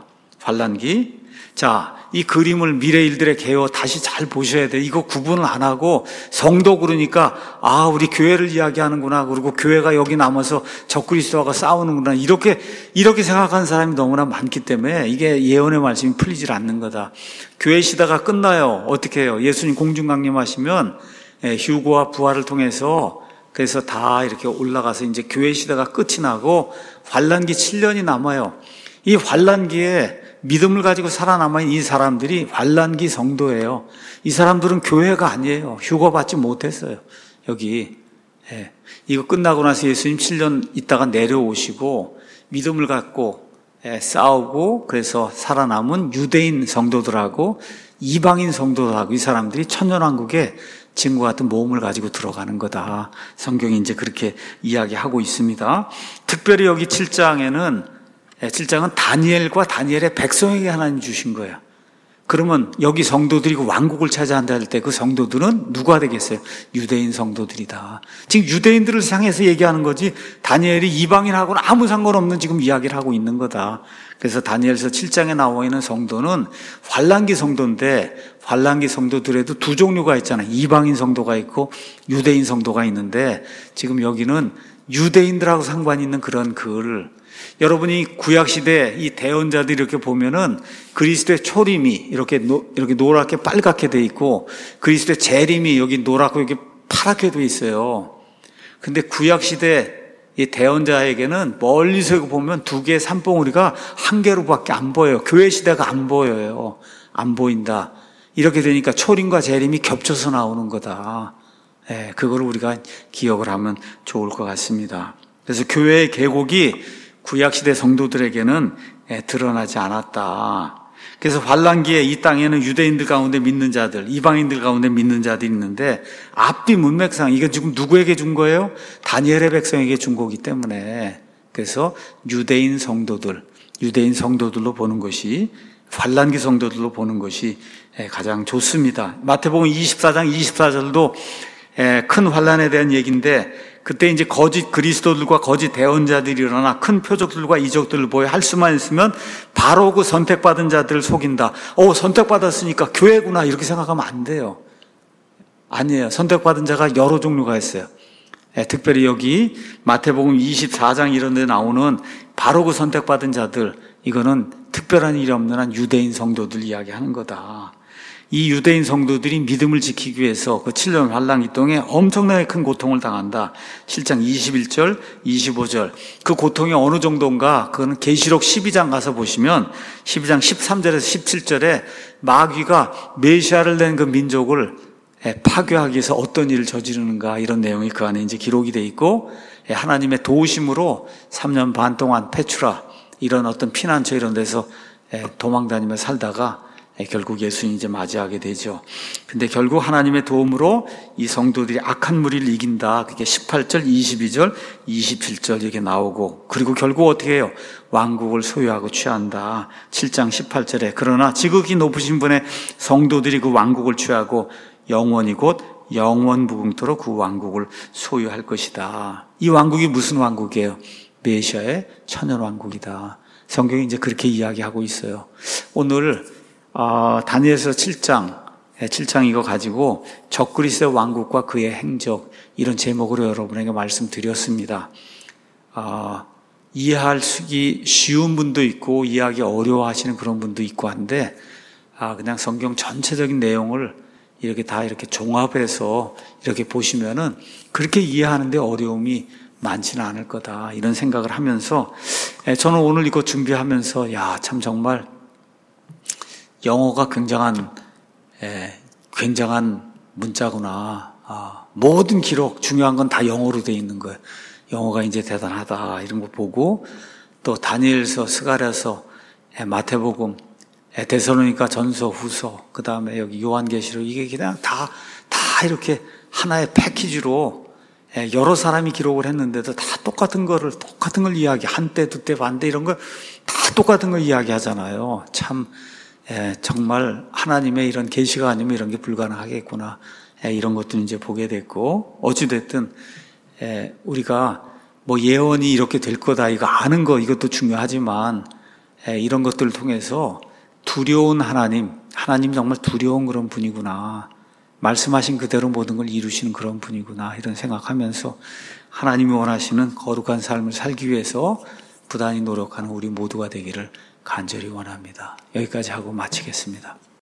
환란기. 자, 이 그림을 미래 일들의 개요 다시 잘 보셔야 돼요. 이거 구분을 안 하고 성도 그러니까 아, 우리 교회를 이야기하는구나, 그리고 교회가 여기 남아서 적그리스도와 싸우는구나, 이렇게 이렇게 생각하는 사람이 너무나 많기 때문에 이게 예언의 말씀이 풀리질 않는 거다. 교회 시대가 끝나요. 어떻게 해요? 예수님 공중 강림하시면 휴거와 부활을 통해서, 그래서 다 이렇게 올라가서 이제 교회 시대가 끝이 나고 환란기 칠 년이 남아요. 이 환란기에 믿음을 가지고 살아남아있는 이 사람들이 환란기 성도예요. 이 사람들은 교회가 아니에요. 휴거 받지 못했어요. 여기. 예. 이거 끝나고 나서 예수님 칠 년 있다가 내려오시고 믿음을 갖고 예, 싸우고, 그래서 살아남은 유대인 성도들하고 이방인 성도들하고 이 사람들이 천년왕국에 지금과 같은 모험을 가지고 들어가는 거다. 성경이 이제 그렇게 이야기하고 있습니다. 특별히 여기 칠 장에는, 칠 장은 다니엘과 다니엘의 백성에게 하나님 주신 거예요. 그러면 여기 성도들이 그 왕국을 차지한다 할 때 그 성도들은 누가 되겠어요? 유대인 성도들이다. 지금 유대인들을 향해서 얘기하는 거지, 다니엘이 이방인하고는 아무 상관없는 지금 이야기를 하고 있는 거다. 그래서 다니엘서 칠 장에 나와 있는 성도는 환란기 성도인데, 환란기 성도들에도 두 종류가 있잖아요. 이방인 성도가 있고 유대인 성도가 있는데, 지금 여기는 유대인들하고 상관이 있는 그런 글, 여러분이 구약시대 이 대언자들 이렇게 보면은 그리스도의 초림이 이렇게, 노, 이렇게 노랗게 빨갛게 돼 있고, 그리스도의 재림이 여기 노랗고 여기 파랗게 돼 있어요. 근데 구약시대 이 대언자에게는 멀리서 보면 두 개의 산봉우리가 한 개로밖에 안 보여요. 교회 시대가 안 보여요. 안 보인다. 이렇게 되니까 초림과 재림이 겹쳐서 나오는 거다. 예, 그걸 우리가 기억을 하면 좋을 것 같습니다. 그래서 교회의 계곡이 구약시대 성도들에게는 드러나지 않았다. 그래서 환란기에 이 땅에는 유대인들 가운데 믿는 자들, 이방인들 가운데 믿는 자들이 있는데 앞뒤 문맥상 이게 지금 누구에게 준 거예요? 다니엘의 백성에게 준 거기 때문에, 그래서 유대인 성도들, 유대인 성도들로 보는 것이, 환란기 성도들로 보는 것이 가장 좋습니다. 마태복음 이십사 장 이십사 절도 큰 환란에 대한 얘기인데, 그때 이제 거짓 그리스도들과 거짓 대언자들이 일어나 큰 표적들과 이적들을 보여 할 수만 있으면 바로 그 선택받은 자들을 속인다. 오, 선택받았으니까 교회구나 이렇게 생각하면 안 돼요. 아니에요. 선택받은 자가 여러 종류가 있어요. 예, 특별히 여기 마태복음 이십사 장 이런 데 나오는 바로 그 선택받은 자들, 이거는 특별한 일이 없는 한 유대인 성도들 이야기하는 거다. 이 유대인 성도들이 믿음을 지키기 위해서 그 칠 년 환란기 동에 엄청나게 큰 고통을 당한다. 칠 장 이십일 절, 이십오 절. 그 고통이 어느 정도인가? 그거는 계시록 십이 장 가서 보시면 십이 장 십삼 절에서 십칠 절에 마귀가 메시아를 낸 그 민족을 파괴하기 위해서 어떤 일을 저지르는가, 이런 내용이 그 안에 이제 기록이 돼 있고, 하나님의 도우심으로 삼 년 반 동안 페추라 이런 어떤 피난처 이런 데서 도망다니며 살다가 결국 예수님 이제 맞이하게 되죠. 근데 결국 하나님의 도움으로 이 성도들이 악한 무리를 이긴다. 그게 십팔 절, 이십이 절, 이십칠 절 이렇게 나오고, 그리고 결국 어떻게 해요? 왕국을 소유하고 취한다. 칠 장 십팔 절에 그러나 지극히 높으신 분의 성도들이 그 왕국을 취하고 영원히 곧 영원무궁토록 그 왕국을 소유할 것이다. 이 왕국이 무슨 왕국이에요? 메시아의 천연왕국이다. 성경이 이제 그렇게 이야기하고 있어요. 오늘 어, 다니엘서 칠 장, 칠 장 이거 가지고 적그리스도의 왕국과 그의 행적, 이런 제목으로 여러분에게 말씀드렸습니다. 어, 이해하기 쉬운 분도 있고 이해하기 어려워하시는 그런 분도 있고 한데, 아, 그냥 성경 전체적인 내용을 이렇게 다 이렇게 종합해서 이렇게 보시면은 그렇게 이해하는데 어려움이 많지는 않을 거다, 이런 생각을 하면서, 저는 오늘 이거 준비하면서 야, 참 정말 영어가 굉장한 에, 굉장한 문자구나. 아, 모든 기록 중요한 건 다 영어로 돼 있는 거예요. 영어가 이제 대단하다, 이런 거 보고, 또 다니엘서, 스가랴서, 에, 마태복음, 에, 데살로니가 전서, 후서, 그 다음에 여기 요한계시록, 이게 그냥 다 다 이렇게 하나의 패키지로 에, 여러 사람이 기록을 했는데도 다 똑같은 거를 똑같은 걸 이야기, 한때, 두때, 반때 이런 걸 다 똑같은 걸 이야기하잖아요. 참. 예, 정말 하나님의 이런 계시가 아니면 이런 게 불가능하겠구나. 예, 이런 것도 이제 보게 됐고, 어찌됐든, 예, 우리가 뭐 예언이 이렇게 될 거다, 이거 아는 거, 이것도 중요하지만, 예, 이런 것들을 통해서 두려운 하나님, 하나님 정말 두려운 그런 분이구나. 말씀하신 그대로 모든 걸 이루시는 그런 분이구나. 이런 생각하면서 하나님이 원하시는 거룩한 삶을 살기 위해서 부단히 노력하는 우리 모두가 되기를 간절히 원합니다. 여기까지 하고 마치겠습니다.